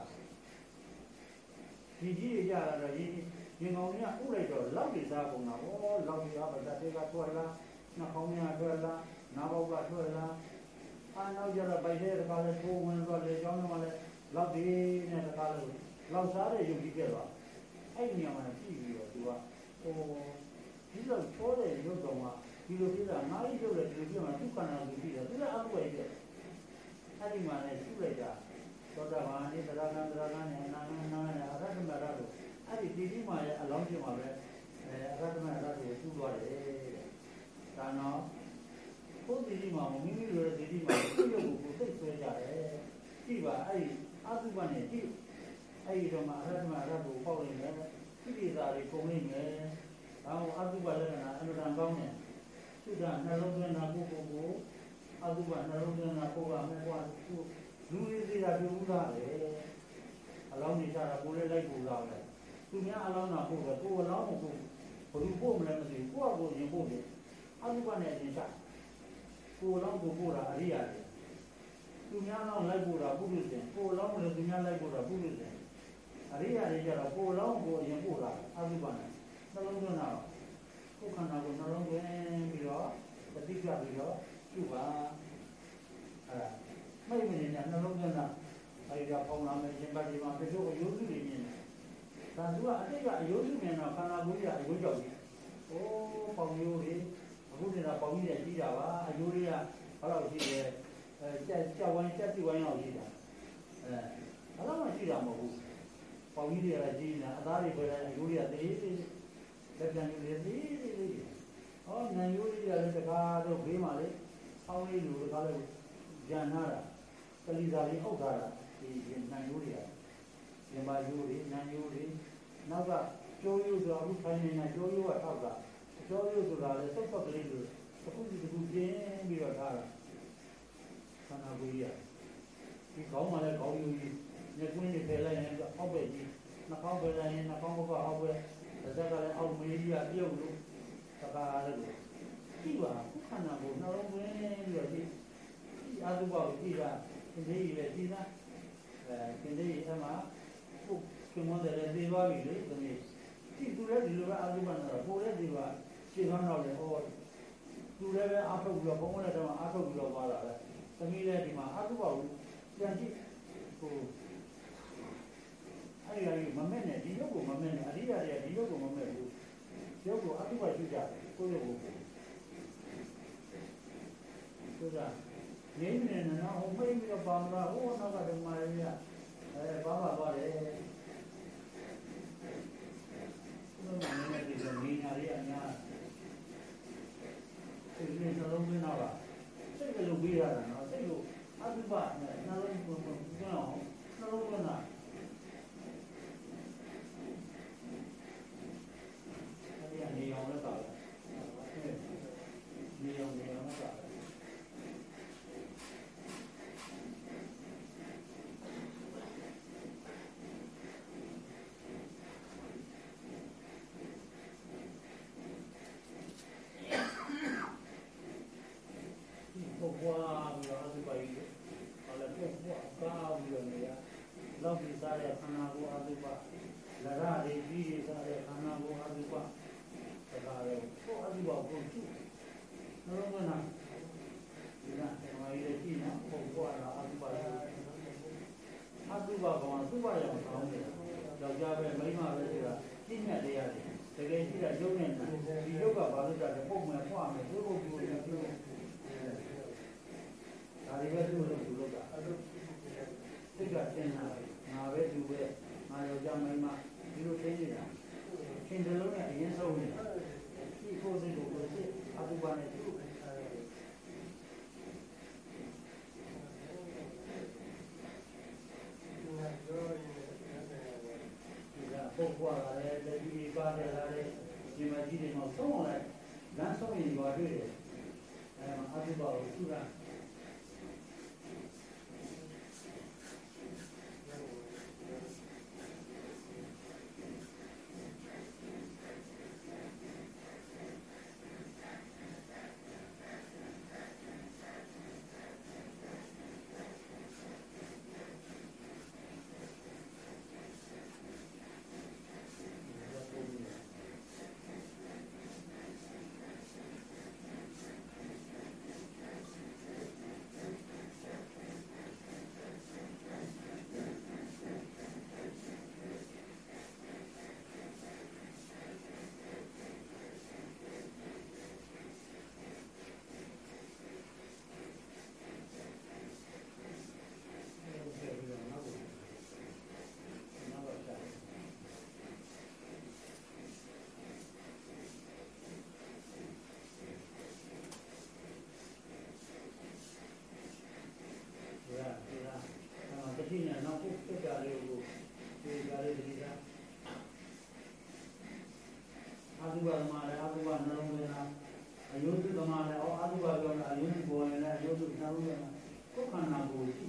ဒီကြီးတွေကြားလာတော့ဒီရင်ကောင်းလေးကဥလိုက်တော့လောက်ပြီးသားကုန်တာဩလောက်ပြီးသားပါတဲ့ကထွက်လာနှာခေါင်းများထွက်လာနားပေါက်ကထွက်လာအားနောက်ကျတော့ဗိုက်တဲ့တကားလည်းထိုးဝင်တော့လေကြောင်းမှာလည်းလောက်ဒီနဲ့တကားလည်းလောက်စားတဲ့ယုတ်ကြီးပြတော့အဲ့ဒီနေရာမှာကြည့်ပြီးတော့သူကဟိုဒီလိုချောတဲ့ရုပ်တော်မှာဒီလိုပြတာငါးကြီးရုပ်လည်းဒီလိုပြမှာသူ့ခန္ဓာကိုကြည့်တယ်သူလည်းအကွယ်ပြအဲ့ဒီမှာလည်းရှုလိုက်တာသောတာပန်ဒီသရဏသရဏနဲ့အနာနာနာနဲ့အရဟတမရတို့အဲ့ဒီဒီဒီမှာရဲ့အလောင်းပြမှာပဲအဲအရဟတမရတို့ကိုသူ့သွားတယ်ဒါတော့ဘုရားဒီမှာမိမိတို့ရဲ့ဒီမှာသူ့ရုပ်ကိုသိဆွဲကြတယ်ကြည့်ပါအဲ့ဒီအတုပနဲ့ကြည့်အဲ့ဒီတော့မှအရဟတမရတို့ပေါက်နေတယ်ပြိဿာတွေပုံနေမယ်ဒါကိုအတုပလက္ခဏာအမှန်တန်ကောင်းတယ်သူကနှလုံးသွင်းတာကိုကိုကိုအတုပနှလုံးသွင်းတာကိုကမဲ့ကွာသူလူလေးသေးတာပြုဘူးလားလေအလောင်းနေကြတာကိုလည်းလိုက်ပူလာတယ်သူများအလောင်းတာပို့ပဲကိုအလောင်းကိုဘယ်လိုပို့မလဲမသိဘူးကိုကကိုရင်ပို့တယ်အတုပနဲ့အရင်ချကိုအလောင်းကိုပို့တာအရိယာတွေသူများလောင်းလိုက်ပို့တာပုရိသေကိုအလောင်းလည်းသူများလိုက်ပို့တာပုရိသေအရိယာတွေကြတော့ကိုယ်လုံးကိုရင်ပို့တာအတုပနဲ့နှလုံးသွင်းတာကိုယ်ခန္ဓာကိုနှလုံးသွင်းပြီးတော့တတိပြပြီးတော့ပြုပါအဲမိတ်မနေနဲ့နှလုံးသွင်းတာအဲဒီကပေါင်းလာမယ်ရှင်ပါဒီမှာတချို့အယုစုတွေမြင်တယ်ဒါသူကအတိတ်ကအယုစုမြင်တော့ခန္ဓာကိုယ်ကြီးကအယုကြောက်ကြီးโอ้ပေါင်းယိုးတွေအခုနေတာပေါင်းကြီးတွေကြီးတာပါအယိုးတွေကဘယ်လောက်ရှိလဲအဲကြက်ကြက်ဝိုင်းကြက်ပြဝိုင်းအောင်ရှိတာအဲဘယ်လောက်မှရှိတာမဟုတ်ဘူးပေါင်းကြီးတွေကကြီးနေတာအသားတွေပဲအယိုးတွေကသေးသေးလက်ပြန်ကြီးတွေသေးသေးလေးဟောနံယိုးတွေကလည်းတကားတော့ဘေးမှာလေအောင်းလေးလူတကားလည်းကြံနာတာကလေးစားလေးအုပ်ထားတာဒီနံယိုးတွေကဒီမှာယိုးတွေနံယိုးတွေနောက်ကကျိုးယိုးဆိုအခုခိုင်းနေတာကျိုးယိုးကထောက်တာကျိုးယိုးဆိုတာလည်းသုတ်ပတ်ကလေးလိုတစ်ခုတစ်ခုပြင်းပြီးတော့ထားတာခန္ဓာကိုယ်ကြီးဒီခေါင်းမှာလည်းခေါင်းယိုးကြီးညကွင်းတွေဖယ်လိုက်ရင်အောက်ပဲကြီးနှာခေါင်းဖယ်လိုက်ရင်နှာခေါင်းဘက်ကအောက်ပဲဒါကြလည်းအောက်မေးကြီးကပြုတ်လို့တကားလည်းကြည့်ပါခန္ဓာကိုယ်နှလုံးသွင်းပြီးတော့ကြည့်ဒီအတုပကိုကြည့်တာဒီလေးပဲကြည့်တာအဲဒီလေးအမှပုတ်ကမွန်တယ်လေဒီပါပြီလေဒီနေ့ကြည့်သူလည်းဒီလိုပဲအတုပနဲ့တော့ပိုလည်းဒီပါရှင်းသွားတော့လေဟောသူလည်းပဲအထုတ်ပြီးတော့ဘုံဘုံနဲ့တော့အထုတ်ပြီးတော့သွားတာလေသမီးလည်းဒီမှာအတုပကိုပြန်ကြည့်ဟိုအအဲ့ဒီအကြီးမမဲ့နဲ့ဒီရုပ်ကိုမမဲ့နဲ့အရိယာတွေကဒီရုပ်ကိုမမဲ့ဘူးရုပ်ကိုအတုပရှိကြတယ်ကိုယ်ရုပ်ကိုဆိုတာငင်းနေနော်ဟိုမိတ်ပြီးတော့ပါမလားဟိုနောက်ကဓမ္မရင်းကအဲဘာမှသွားတယ်ဘုရားနာမည်ဒီကမိနာရီအများဒီနေ့နှလုံးသွင်းတော့စိတ်ကလေးပြီးရတာနော်စိတ်ကိုအတုပနဲ့နှလုံးသွင်းအောင်နှလုံးသွင်းတာအဲ့ဒီနေအောင်လည်းပါနေအောင်နေအောင်လည်းပါဘွားပြီးတော့အသုဘကြီးအဲ့ဒါပုတ်ဘွားကောင်းပြီးတော့နေရလောက်ပြီးစားတဲ့ခန္ဓာကိုယ်အသုဘလရတွေကြီးကြီးစားတဲ့ခန္ဓာကိုယ်အသုဘဒါကလည်းကိုယ်အသုဘကိုကြည့်နှလုံးသွင်းတာဒီကမာရီရဲ့ကြည့်နော်ပုတ်ဘွားလားအသုဘလားအသုဘကောင်အသုဘရောင်ဆောင်းနေတာယောက်ျားပဲမိန်းမပဲဆိုတာကြည့်မြတ်တရားတွေတကယ်ရှိတာရုပ်နဲ့နာဒီရုပ်ကဘာလို့ကြလဲပုံမှန်ဖွာမယ်ဘိုးဘိုးဘိုးနဲ့ပြုလို့ဒါတွေပဲသူ့လို့သူလို့ကစိတ်ကတင်လာငါပဲသူပဲငါယောက်ျားမိန်းမဒီလိုသိနေတာရှင်တလုံးနဲ့အရင်ဆုံးနေတာဒီကိုယ်စိတ်ကိုကိုယ်စိတ်အတူပါနေသူဒီကပုတ်ပွားလာတယ်လက်ကြီးပါတယ်လာတယ်ဒီမှာကြီးတွေတော့ဆုံးအောင်လိုက်လမ်းဆုံးရင်ရွာတွေ့တယ်အဲမှာအတူပါကိုသူကဒီနေ့နောက်ပုတ်ပြကြလေးကိုဒီကြလေးဒီကအာသုဘမှာလည်းအာသုဘနှလုံးသွင်းတာအယုဒ္ဓမှာလည်းအော်အာသုဘပြောတာအယုဒ္ဓပေါ်နေလည်းအယုဒ္ဓနှလုံးသွင်းတာကိုယ်ခန္ဓာကိုယ်ရှိ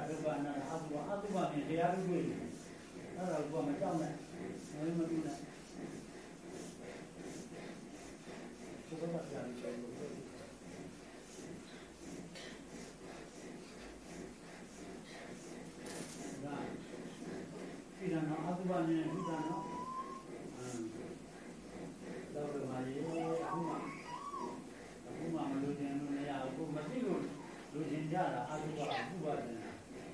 ဒုက္ခအနတ္တအတုပအတုပမြင်တရားတွေ့တွေ့အဲ့ဒါကမကြောက်နဲ့မင်းမပြုနဲ့ဘုရားတရားကြီးပြောလို့ဒါဒီတော့အတုပမြင်ဒီတော့တော့ဒီမှာရေအခုမှအခုမှမလို့ခြင်းလို့မရဘူးမသိလို့လူချင်းကြတာအတုပအတုပတယ်ဒါ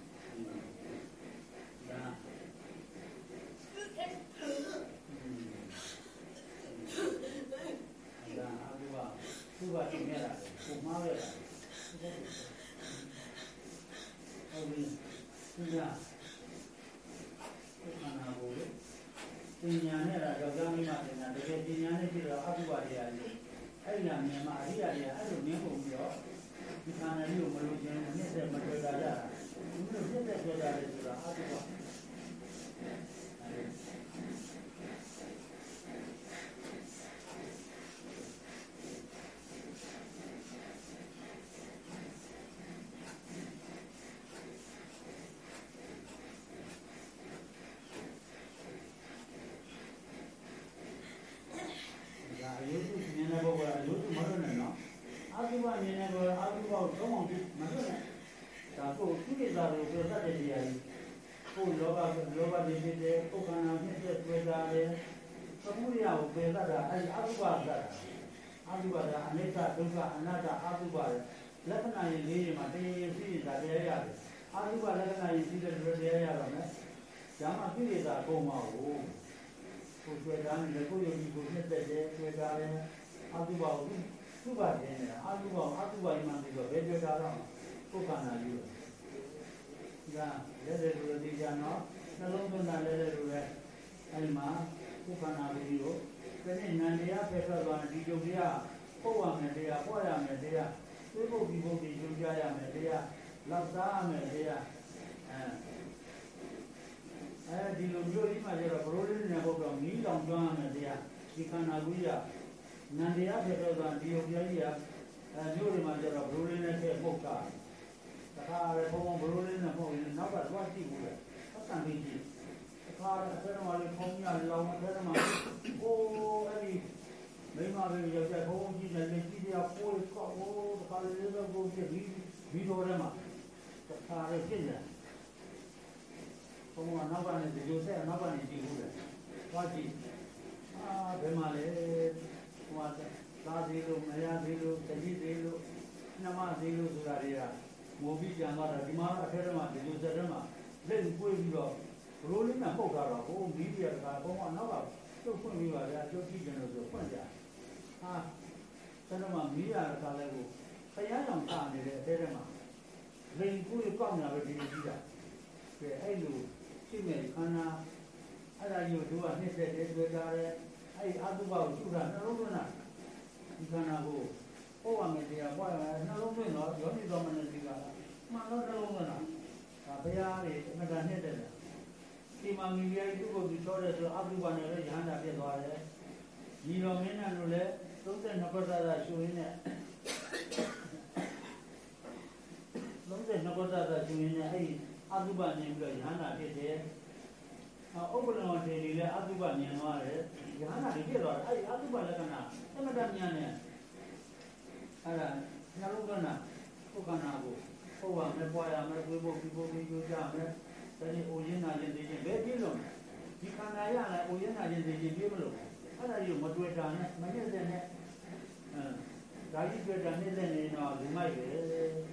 သူကသူ့နေတာကိုမှားရတာဟုတ်ပြီသူကခန္ဓာကိုယ်ပညာနဲ့တော့ကြောက်ကြောက်မိမှပညာတကယ်ပညာနဲ့ကြည့်တော့အတုပါတရားကြီးအဲ့ဒီကမြန်မာအရိယာတွေကအဲ့လိုမြင်ပုံပြီးတော့ဒီခန္ဓာကြီးကိုမလို့ခြင်းနဲ့ဆက်မတွေ့တာကြတာဒီလိုဖြစ်တဲ့တွေ့တာလေဆိုတာအတုပါလောဘတွေဖြစ်တဲ့ပုဂ္ဂနာဖြစ်တဲ့တွေ့တာလေသမုဒိယကိုပယ်တတ်တာအဲဒီအတုပါဒတာအတုပါဒအနိစ္စဒုက္ခအနတ္တအတုပါဒလက္ခဏာရင်းလေးတွေမှာတရားရင်းသိနေတာတရားရတယ်အတုပါလက္ခဏာရင်းသိတဲ့တရားရတော့မယ်ဒါမှပြည့်တာကုန်ပါဘူးကိုတွေ့တာနဲ့ကိုယုံကြည်ကိုဖြစ်တဲ့တွေ့တာလေအတုပါကိုသူ့ပါခြင်းနေတာအတုပါအတုပါမှန်ပြီးတော့ဘယ်တွေ့တာတော့ပုဂ္ဂနာကြီးဒါလက်ရလူတွေကြနော်နှလုံးသွင်းတာလဲလဲလို့လဲအဲဒီမှာဥက္ကနာဝီကိုဒီနေ့နန္တရားဖက်ထွက်သွားတယ်ဒီကြုံတရားပုတ်ရမယ်တရားပွားရမယ်တရားသိဖို့ဒီဖို့ဒီကြုံကြရမယ်တရားလောက်သားရမယ်တရားအဲအဲဒီလိုမျိုးဒီမှာကျတော့ဘရိုးလေးနဲ့ပုတ်တော့မီးတောင်ကျွမ်းရမယ်တရားဒီခန္ဓာကိုယ်ကနန္တရားဖက်ထွက်သွားဒီကြုံတရားကြီးကအဲမျိုးတွေမှာကျတော့ဘရိုးလေးနဲ့ထည့်ပုတ်တာတခါရဘုံဘရိုးလေးနဲ့ပုတ်ရင်နောက်ကသွားကြည့်ဘူးလေသံပြီးကြည့်အခါအစရမလေးခေါင်းကြီးလောင်အစရမဟိုအဲ့ဒီမိမပဲရောက်တဲ့ဘုံကြီးနဲ့လက်ကြီးတွေကပိုးကောက်ဟိုတခါလေးတော့ဘုံကြီးပြီးပြီးတော့လည်းမှာတခါရဖြစ်နေဘုံကနောက်ကနေဒီလိုဆက်နောက်ကနေကြည့်ဘူးလေသွားကြည့်အာဘယ်မှာလဲဟိုကသာသေးလို့မရသေးလို့တတိသေးလို့နှမသေးလို့ဆိုတာတွေကငိုပြီးကြံသွားတာဒီမှာအထက်ထဲမှာဒီလိုဆက်ထဲမှာလက်ကိုပြီးတော့ဘရိုးလေးနဲ့ပုတ်ထားတော့ဟိုမီဒီယာကဘုံကနောက်ကကျုပ်ဖွင့်ပြီးပါဗျာကျုပ်ကြည့်ကြလို့ဆိုဖွင့်ကြဟာဆက်တော့မှမီဒီယာကလည်းကိုခရမ်းအောင်တာနေတဲ့အထဲထဲမှာလိန်ကိုကောက်နေတာပဲဒီလိုကြည့်တာကဲအဲ့လိုရှိနေခန္ဓာအဲ့ဒါကြီးတို့ကနှိမ့်ဆက်တဲ့တွေ့ကြတယ်အဲ့အတုပကိုရှုတာနှလုံးသွင်းတာဒီခန္ဓာကိုဟောရမယ်တရားဟောရမယ်နှလုံးသွင်းတော့ယောနိသောမနတိကမှန်တော့နှလုံးသွင်းတာဒါဘုရားတွေအမှန်တန်နဲ့တဲ့ဒီမှာမိမိရဲ့သူ့ကိုသူပြောတဲ့ဆိုအတုပနဲ့လည်းရဟန္တာပြည့်သွားတယ်ညီတော်မင်းနဲ့လို့လည်းသုံးတဲ့နှစ်ပတ်သာရှုရင်းနဲ့သုံးတဲ့နှစ်ပတ်သာရှုရင်းနဲ့အဲ့အတုပနေပြီးတော့ရဟန္တာဖြစ်တယ်ဥပ္ပလောတေတွေလည်းအတုပမြင်သွားတယ်ရဟန္တာတွေပြည့်သွားတယ်အဲ့အတုပလက္ခဏာအမှန်တန်မြန်တယ်အဲ့ဒါနှလုံးသွင်းတာပုဂ္ဂနာကိုဟုတ်ပါမယ်ပွားရမယ်ကိုယ်ပုတ်ဒီပုတ်ပြီးကြကြမယ်ဒါနဲ့အိုရင်းနာခြင်းသိခြင်းဘယ်ပြည့်လို့ဒီခန္ဓာရလည်းအိုရင်းနာခြင်းသိခြင်းပြည့်မလို့အဲ့ဒါကြီးမတွေ့တာနဲ့မနစ်တဲ့နဲ့အဲဒါကြီးတွေ့တာနေတဲ့နေတော့ဒီမိုက်ပဲအဲ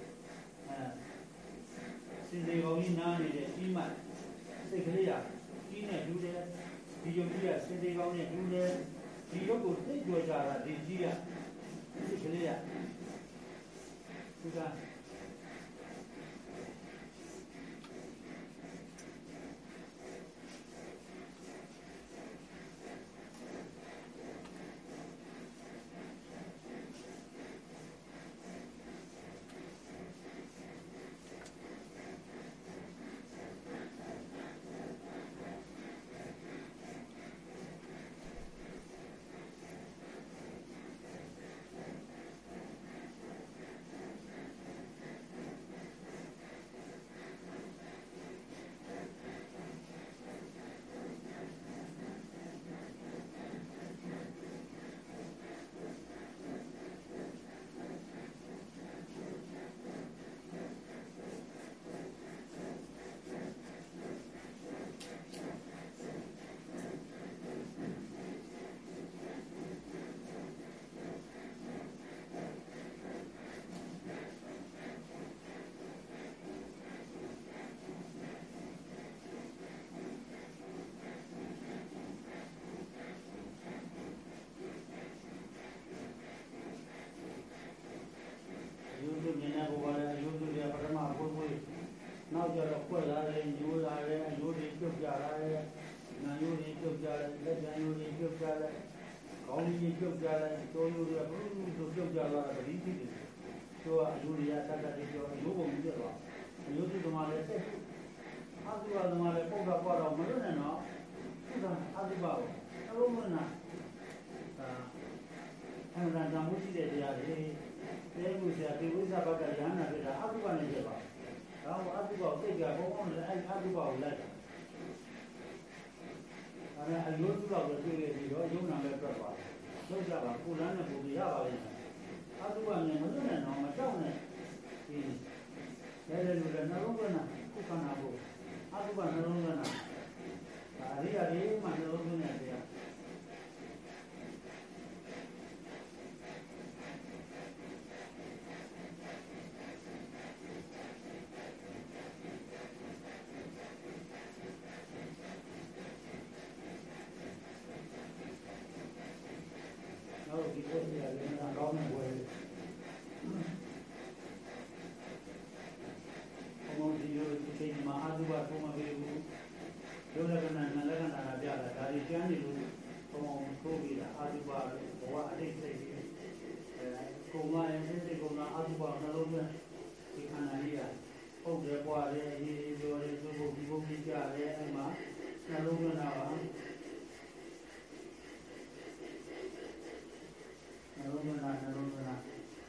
စင်စေကောင်းကြီးနားနေတဲ့ကြီးမိုက်စိတ်ကလေးရကြီးနဲ့ဒူးတယ်ဒီယုတ်ကြီးကစင်စေကောင်းနဲ့ဒူးတယ်ဒီယုတ်ကိုသိကြွကြတာဒီကြီးကစိတ်ကလေးရဒီကကောင်းကြီးပြုတ်ကြတယ်ကျော်ရိုးတွေကဘုလူဆိုပြုတ်ကြသွားတာပရိသိတယ်ကျော်အယူရီယာတတ်တတ်တွေကျော်ရိုးပုံပြတ်သွားအယုဒ္ဓသမားလည်းဆက်အသုဘသမားလည်းပုဒ်တာပေါ့တော့မလွတ်နဲ့နော်သူကအသုဘကိုအလုံးမနာဒါအမှန်တန်တမှုရှိတဲ့တရားတွေတဲမှုဆရာဒီဝိဇ္ဇဘကရဟန္တာပြတာအသုဘနဲ့ပြပါဒါကအသုဘကိုသိကြဘုံအောင်လည်းအဲအသုဘကိုလိုက်တာဒါနဲ့အယုဒ္ဓဘကိုတွေ့ရပြီးတော့ယုံနာလည်းပြတ်သွားလောက်ကြပါကိုလန်းနဲ့ပူရပါလိမ့်မယ်အသုဘနဲ့မလွတ်နဲ့နော်မကြောက်နဲ့ဒီလဲလဲလို့လည်းနှလုံးသွင်းတာခုခန္ဓာကိုအသုဘနှလုံးသွင်းတာဒါအရိယာတွေမှနှလုံးသွင်းတဲ့တရားနောက်ဒီကိုစီရတယ်ငါကောင်းနေွယ်ဘုံဒီလိုဒီစိတ်မှာအသုဘသုံးမပေးဘူးဒုလက္ခဏာနလက္ခဏာနာပြတာဒါတွေကျမ်းနေလို့ဘုံထိုးပြီးတာအသုဘဘဝအတိတ်စိတ်ကြီးအဲကုံမရဲ့စိတ်စိတ်ကုံမအသုဘနှလုံးသွင်းဒီခန္ဓာကြီးကပုတ်တယ်ပွားတယ်အေးအေးပြောတယ်သူ့ဘုံဒီဘုံကြီးကြတယ်အဲ့မှာနှလုံးသွင်းတာပါနှလုံးသွင်းတာနှလုံးသွင်းတာ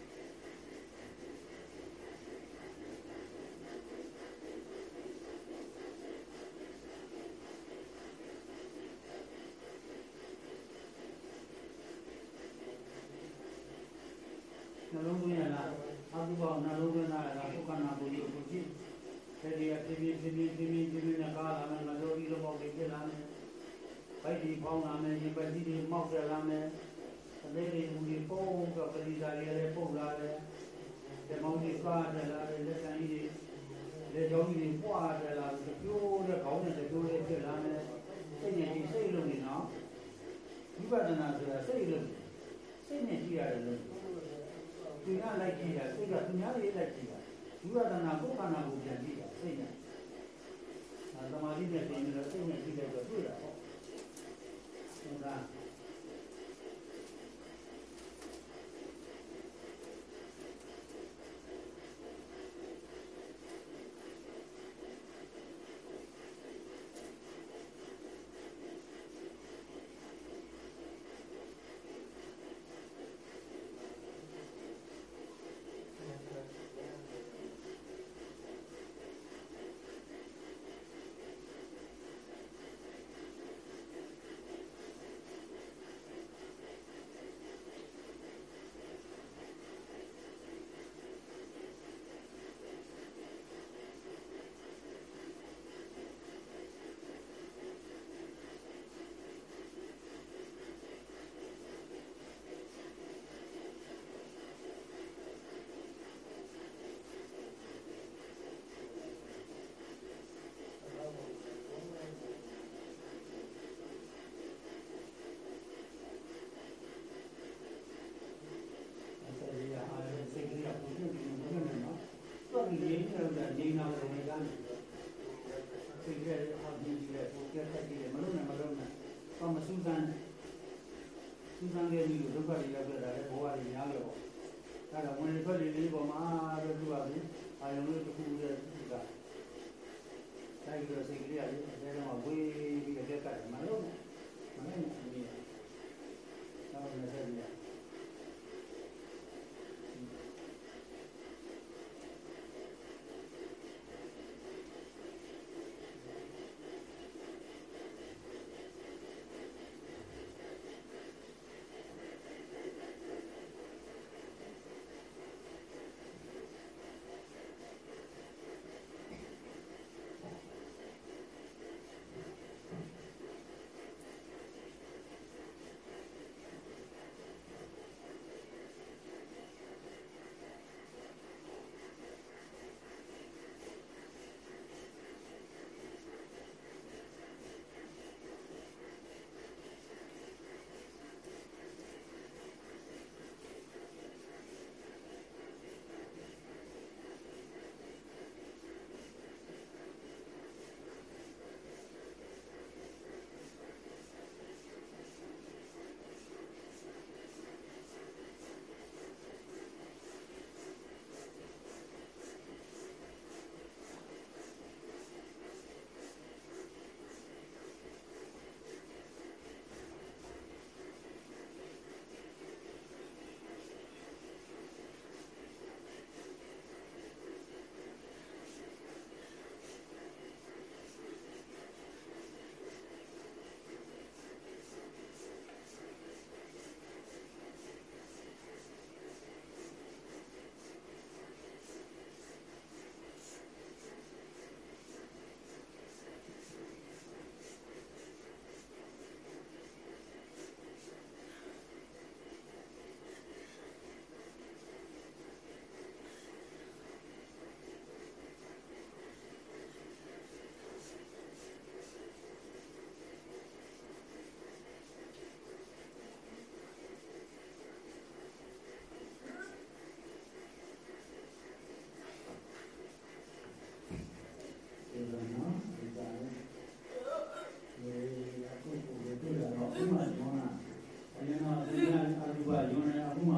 နှလုံးသွင်းရလားအသုဘနှလုံးသွင်းတာကဒုက္ခနာကိုကိုကြည့်တဲ့ဒီအဖြစ်ဖြစ်ဖြစ်ဖြစ်ဖြစ်ဖြစ်နဲ့ကားလာမယ်မလို့ဒီလိုပေါ့ဒီဖြစ်လာမယ်ဗိုက်ဒီပေါင်းလာမယ်ရင်ပတ်ကြီးတွေမောက်ကြလာမယ်အသေးလေးလူတွေပုံကပရိသတ်တွေလည်းပုတ်လာတယ်ဓမ္မောင်းကြီးကားတယ်လာတယ်လက်ဆံကြီးတွေလက်ကြောင်းကြီးတွေပွားတယ်လာတယ်ကျိုးတဲ့ခေါင်းနဲ့ကျိုးတဲ့ဖြစ်လာမယ်စိတ်နဲ့ဒီစိတ်လုံးနေနော်ဝိပဿနာဆိုတာစိတ်လုံးစိတ်နဲ့ကြည့်ရတယ်လို့ဒီကလိုက်ကြည့်တာစိတ်ကသူများလေးလိုက်ကြည့်တာဝိပဿနာကိုယ်ခန္ဓာကိုပြန်ကြည့်တာစိတ်နဲ့သမာဓိနဲ့တင်ပြီးတော့စိတ်နဲ့ကြည့်လိုက်တော့တွေ့တာပေါ့ဟုတ်လား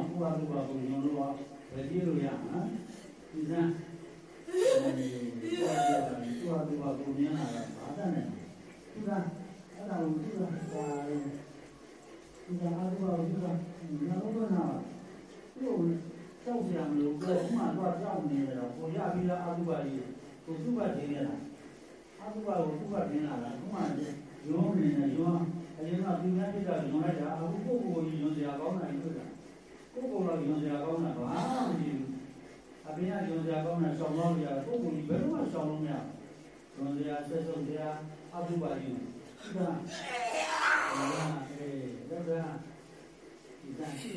ကိုယ်အတူပါကိုညွန်လို့ပါပဲကြည့်လို့ရနော်ဒီစမ်းအဲဒီကိုယ်အတူပါကိုယ်အတူပါကိုညွန်လာတာဘာတတ်နေဒီကအဲ့ဒါကိုဒီကဒါဒီကအတူပါဒီကနောက်တော့နာသူ့ကြောက်ကြမလို့ကိုယ်ဥမာတော့ကြောက်နေတယ်တော့ကိုရပြီးတော့အတူပါကြီးကိုသူ့ဘက်တင်နေတာအတူပါကိုသူ့ဘက်တင်လာတာဥမာရုံးနေနေရုံးအရင်ကသူများပြတာရုံးလိုက်တာအခုကိုကိုကိုရုံးစရာကောင်းတာတွေ့တာကိုကိုတော့ရုံးစရာကောင်းတာဘာမှမရှိဘူးအပြင်ကရုံးစရာကောင်းတာဆောင်းလို့ရကိုကိုကြီးဘယ်တော့မှဆောင်းလို့မရရုံးစရာဆက်စုပ်စရာအတူပါကြီးဒီကအာအေးတော့ဒီကရှိ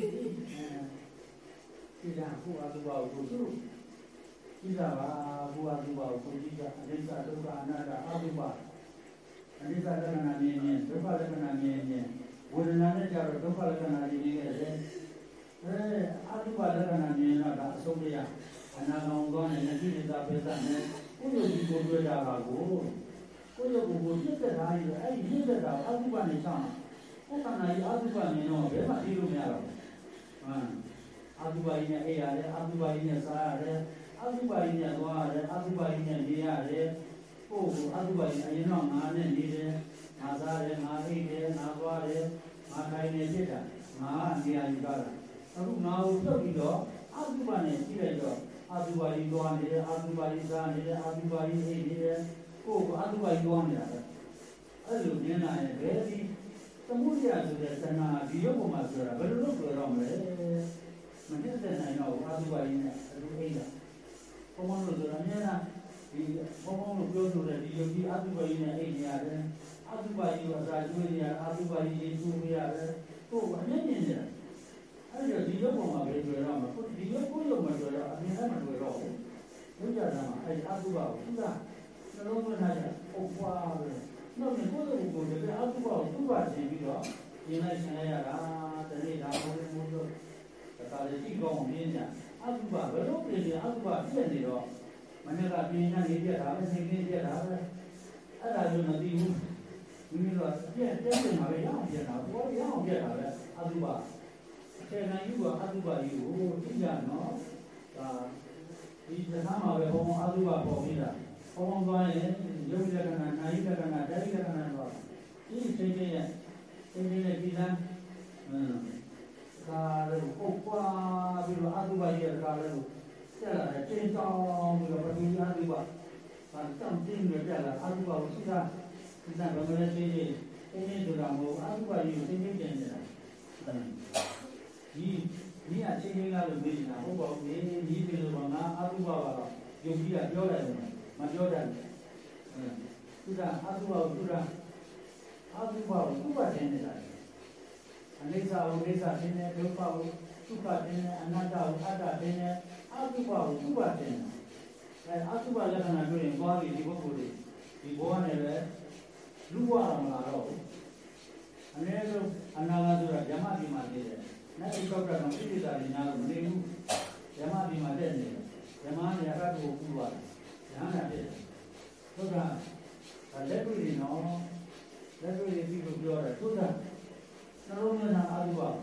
ဒီကကိုအတူပါကိုသူဒီကပါကိုအတူပါကိုဒီကအနိစ္စဒုက္ခအနတ္တအတူပါအနိစ္စလက္ခဏာမြင်မြင်ဒုက္ခလက္ခဏာမြင်မြင်ဝေဒနာနဲ့ကြတော့ဒုက္ခလက္ခဏာမြင်နေခဲ့တယ်အဲအတုပလက္ခဏာမြင်တော့ဒါအဆုံးတရားအနာကောင်ကောင်းတဲ့နတိတာပိသနဲ့ကိုယ်လိုဒီကိုတွေ့တာပါကိုကိုယ်လိုကိုကိုပြစ်တဲ့ဓာတ်ကြီးအဲ့ဒီပြစ်တဲ့ဓာတ်အတုပနဲ့ဆောင်ကိုယ်ခန္ဓာကြီးအတုပမြင်တော့ဘယ်မှသိလို့မရတော့ဘူးဟမ်အတုပကြီးနဲ့အေးရတယ်အတုပကြီးနဲ့စားရတယ်အတုပကြီးနဲ့သွားရတယ်အတုပကြီးနဲ့နေရတယ်ကိုယ်ကအတုပါရင်အရင်တော့ငါနဲ့နေတယ်ငါစားတယ်ငါအိတ်တယ်ငါသွားတယ်ငါထိုင်နေဖြစ်တာငါနေရာယူတာအခုငါ့ကိုပြုတ်ပြီးတော့အတုပါနဲ့ကြည့်လိုက်တော့အတုပါကြီးသွားနေတယ်အတုပါကြီးစားနေတယ်အတုပါကြီးအိတ်နေတယ်ကိုယ်ကအတုပါကြီးသွားနေတာပဲအဲ့လိုမြင်လာရင်ဘယ်ဒီသမုဒ္ဒရာဆိုတဲ့သဏ္ဍာန်ဒီရုပ်ပေါ်မှာဆိုတာဘယ်လိုလုပ်ကြတော့မလဲမနစ်တဲ့နိုင်တော့အတုပါကြီးနဲ့အလိုအိတ်တာဘုံဘုံလို့ဆိုတာအများလားဒီဘုံဘုံလို့ပြောဆိုတဲ့ဒီယုတ်ဒီအတုပါကြီးနဲ့အိတ်နေရတယ်အတုပါကြီးကိုအစာကျွေးနေရအတုပါကြီးရေကျွေးနေရတယ်ကိုယ်အမြင်မြင်နေတာအဲ့ဒီဒီရုပ်ပေါ်မှာပဲတွေ့တော့မှာဒီရုပ်ကိုရုပ်မှာတွေ့တော့အမြင်နဲ့မတွေ့တော့ဘူးဘုရားကမှအဲ့ဒီအတုပါကိုသူကနှလုံးသွင်းထားတယ်ပုတ်ပွားပဲနောက်ပြီးကိုယ်ကိုယ်ကိုယ်လည်းအတုပါကိုသူ့ပါရှင်ပြီးတော့ဒီလိုက်ဆင်ရတာတနေ့ဒါဘုရားမို့လို့ဒါကလည်းကြည့်ကောင်းမြင်ကြအတုပါဘယ်လိုပြင်လဲအတုပါပြည့်နေတော့မနေ့ကပြင်းနေပြတာပဲစိတ်ကြီးပြတာပဲအဲ့ဒါမျိုးမသိဘူးမိမိတို့ပြည့်တဲနေမှာပဲရအောင်ပြတာဘောရအောင်ပြတာပဲအတုပါအခြေခံယူကအတုပါယူကိုသိကြနော်ဒါဒီသနာမှာပဲဘုံအတုပါပေါ်ပြီးတာဘုံသွားရင်ယုတ်လက္ခဏာနာယိလက္ခဏာဓာတိလက္ခဏာတော့ဒီစိတ်ကြီးရဲ့စိတ်ကြီးရဲ့ဒီလမ်းအင်းဒါလည်းပုတ်ပွားပြီးတော့အတုပါရဲ့ကားလည်းဆက်လာတယ်တင်းတောင်းပြီးတော့ပထဝီအတုပါဘာတောင်းတင်းနေကြလားအတုပါကိုသိတာသိတာဘယ်လိုလဲသိချင်းသိချင်းဆိုတာမဟုတ်အတုပါကြီးကိုသိချင်းပြန်နေတာဒီဒီအချင်းချင်းလာလို့မေးနေတာဟုတ်ပါဘူးဒီဒီလိုတော့ငါအတုပါကတော့ယုံကြည်တာပြောတယ်မပြောတတ်ဘူးသူကအတုပါကိုသူကအတုပါကိုသူ့ပါတင်နေတာအနိစ္စဝိနိစ္စတင်နေဒုက္ခကိုဒုက္ခတင်နေအနတ္တကိုအတ္တတင်နေအတုပါကိုသူ့ပါတင်တယ်အဲအတုပါလက္ခဏာတွေ့ရင်သွားပြီးဒီပုဂ္ဂိုလ်တွေဒီဘောနဲ့ပဲလူဘဝအောင်လာတော့အနည်းဆုံးအနာဂတ်ဆိုတာဓမ္မဒီမှာနေတယ်။နောက်တစ်ခေါက်တော့ပြိတ္တာညာလို့မနေဘူး။ဓမ္မဒီမှာတက်နေတယ်။ဓမ္မနေရာကိုပူသွားတယ်။ညာနာဖြစ်တယ်။ဟုတ်ကဲ့။လက်တွေ့နော်လက်တွေ့ပြီးလို့ပြောတယ်ဟုတ်ကဲ့။နှလုံးသွင်းတာအာရုံပါ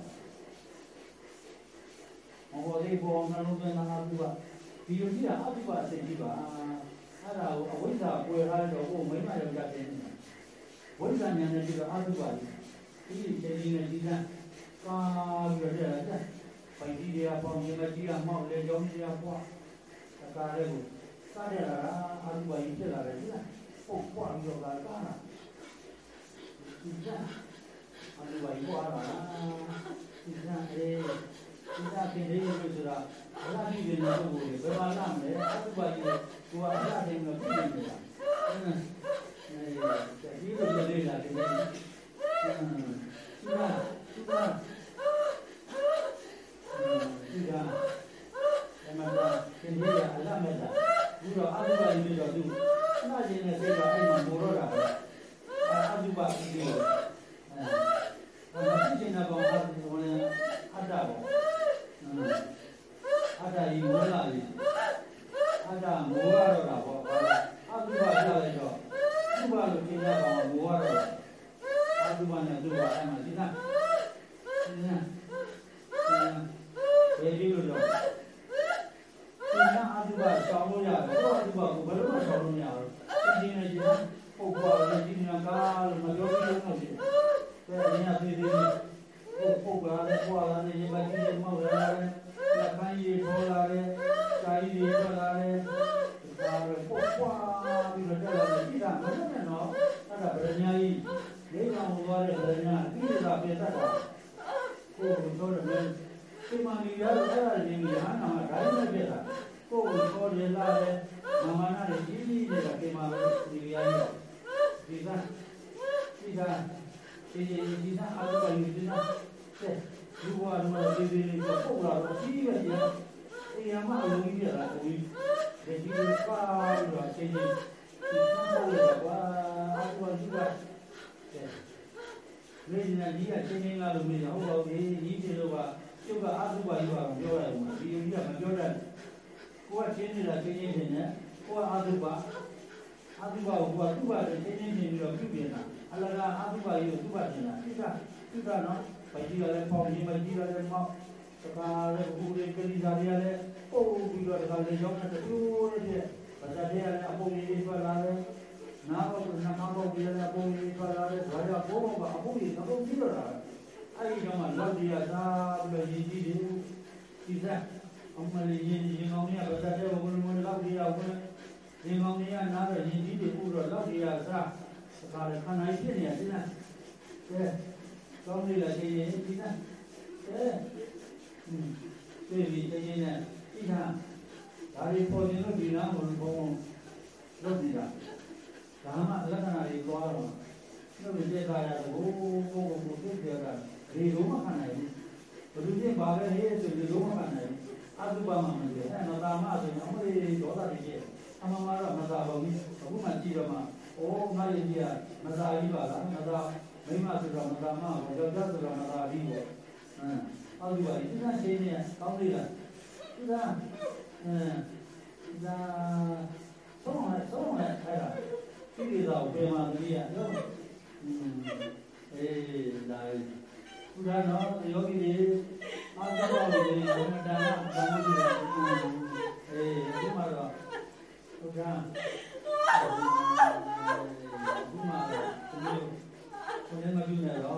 ။ဟောဒီဘောနှလုံးသွင်းတာအာရုံပါ။ဒီလိုကြီးတာအာရုံပါစိတ်ကြီးပါ။အဲ့ဒါကိုအဝိဇ္ဇာပွေထားတော့ကိုမိမယောက်ျားတင်နေတာ။ဝိဇ္ဇာဉာဏ်နဲ့ပြီးတော့အာရုံပါဒီချိန်ကြီးနဲ့ဒီကကာပြီးတော့တဲ့ပိုင်ကြီးရပေါ့မြေမကြီးကမောက်လေကြောင်းကြီးရပေါ့အကားလေးကိုစားရတာအာရုံပါကြီးဖြစ်လာတယ်ဒီလားပုတ်ပွားပြီးတော့ကားကားတာဒီကအာရုံပါကြီးပွားလာဒီကအေးဒီကပြင်လေးလို့ဆိုတာဘလာပြီးနေလို့ဘယ်မှာလာမလဲအာရုံပါကြီးကိုကအရာတိုင်းတော့ပြင်နေတာအဲဒီလိုလေးလာတယ်อืมသူကသူကသူကအမှန်ကသင်ကြီးကအလတ်မဲ့တာပြီးတော့အတုပါပြီးတော့သူအနာကျင်နဲ့စိတ်ကအဲ့မှာမိုးတော့တာပဲအတုပါပြီးတော့အဲဘာဖြစ်နေတာကောအတုဝင်အတ္တပေါ့အတ္တကြီးမိုးလာပြီအတ္တမိုးရတော့တာပေါ့အတုပါပြလိုက်တော့အတုပါလို့ပြင်ရအောင်မိုးရတော့အတုပါနဲ့အတုပါအဲ့မှာဒီကဒီကြီးမောက်လာတယ်လက်ပန်းကြီးထောလာတယ်စာကြီးတွေထွက်လာတယ်ဒါပဲပေါ့ပွားပြီးတော့တက်လာတယ်ဒီကမဟုတ်နဲ့နော်အဲ့ဒါဗရညာကြီးလေးကောင်သွားတဲ့ဗရညာအပြီးတာပြတ်တတ်တာကိုယ်ကိုတော့တယ်ဒီမှာနေရတော့အဲ့ဒါကြီးကြီးဟာနာမှာဓာတ်နဲ့ပြတ်တာကိုယ်ကိုတော့ရလာတယ်မမနာတွေကြီးကြီးနေတာဒီမှာဒီရရဒီကဒီကဒီဒီကအားလုံးယူနေတာတဲ့ဒီဘဝမှာဒီဒီလေးကိုပို့လာတော့ကြီးပဲကြီးအေးရမအလုံးကြီးရတာကိုကြီးဒီဒီပါတော့ချင်းချင်းဒီပို့လာပါအားလုံးယူတာတဲ့လေဒီနာကြီးကချင်းချင်းလာလို့မရဟုတ်ပါဘူးကြီးပြေလို့ကကျုပ်ကအာသုဘယူပါပြောရတယ်မှာဒီကြီးကမပြောတတ်ကိုကချင်းနေတာချင်းချင်းချင်းနဲ့ကိုကအာသုဘအာသုဘကိုကသူ့ဘာချင်းချင်းချင်းပြီးတော့ပြုပြင်တာအလကားအာသုဘယူသူ့ဘာချင်းတာဒီကဒီကနော်ไปที่อะไรพอมีมาที่อะไรมาสกาเลยกูเรียนกันดีอะไรอะไรโอ้ပြီးတော့တခါလေရောက်တဲ့တူတဲ့ဘာသာတရားနဲ့အပေါ်ကြီးထွက်လာတယ်နားဘောနာမဘောကြီးနဲ့အပေါ်ကြီးထွက်လာတယ်ဘာကြောင့်ဘောဘောကအပေါ်ကြီးအပေါ်ကြီးတော့တာအဲ့ဒီတော့မှလောက်တရားသာပြီးတော့ရည်ကြီးတယ်ဒီစားအမလေးရည်ကြီးကောင်းကြီးဘာသာတရားဘုံဘုံလောက်တရားဘုံဒီကောင်းကြီးကနားတော့ရည်ကြီးတယ်ပို့တော့လောက်တရားသာစကားလည်းခန္ဓာကြီးဖြစ်နေရတယ်နော်ကဲကောင်းပြီလားရှင်ရင်ဒီနာအဲဒီဒီရှင်ရင်ဒီနာဒါရီပေါ်နေလို့ဒီနာဘုံဘုံလုပ်နေတာဒါမှလက္ခဏာတွေသွားတော့လုပ်နေတဲ့ခါရတော့ဘိုးဘိုးဘိုးပြည့်ပြတာဒီလုံးမခံနိုင်ဘူးဘယ်လိုဖြစ်ပါလဲဟဲ့ဆိုဒီလုံးမခံနိုင်ဘူးအတုပါမှမကြည့်အဲမသာမဆိုရင်အမလေးဒေါသတွေကျအမှန်မှာတော့မသာပါဘူးအခုမှကြည့်တော့မှအိုးငါလေးကြီးကမသာကြီးပါလားမသာမိမဆိုတော့မသာမဘောယောက်ျားဆိုတော့မသာပြီးပေါ့ဟမ်အောက်ဒီပါဒီကချင်းနေကောင်းလေးလားဒီကအဲဒါဆုံးလိုက်ဆုံးလိုက်အဲ့ဒါဒီလိုတော့ပြန်มาတည်းရတော့อืมအေးဒါဘုရားနော်ယောဂီတွေအာသဘောတွေဒါနဒါနဒါနတွေအေးဒီမှာတော့ဘုရားဒီမှာတော့ဘယ်မှာပြုနေတော့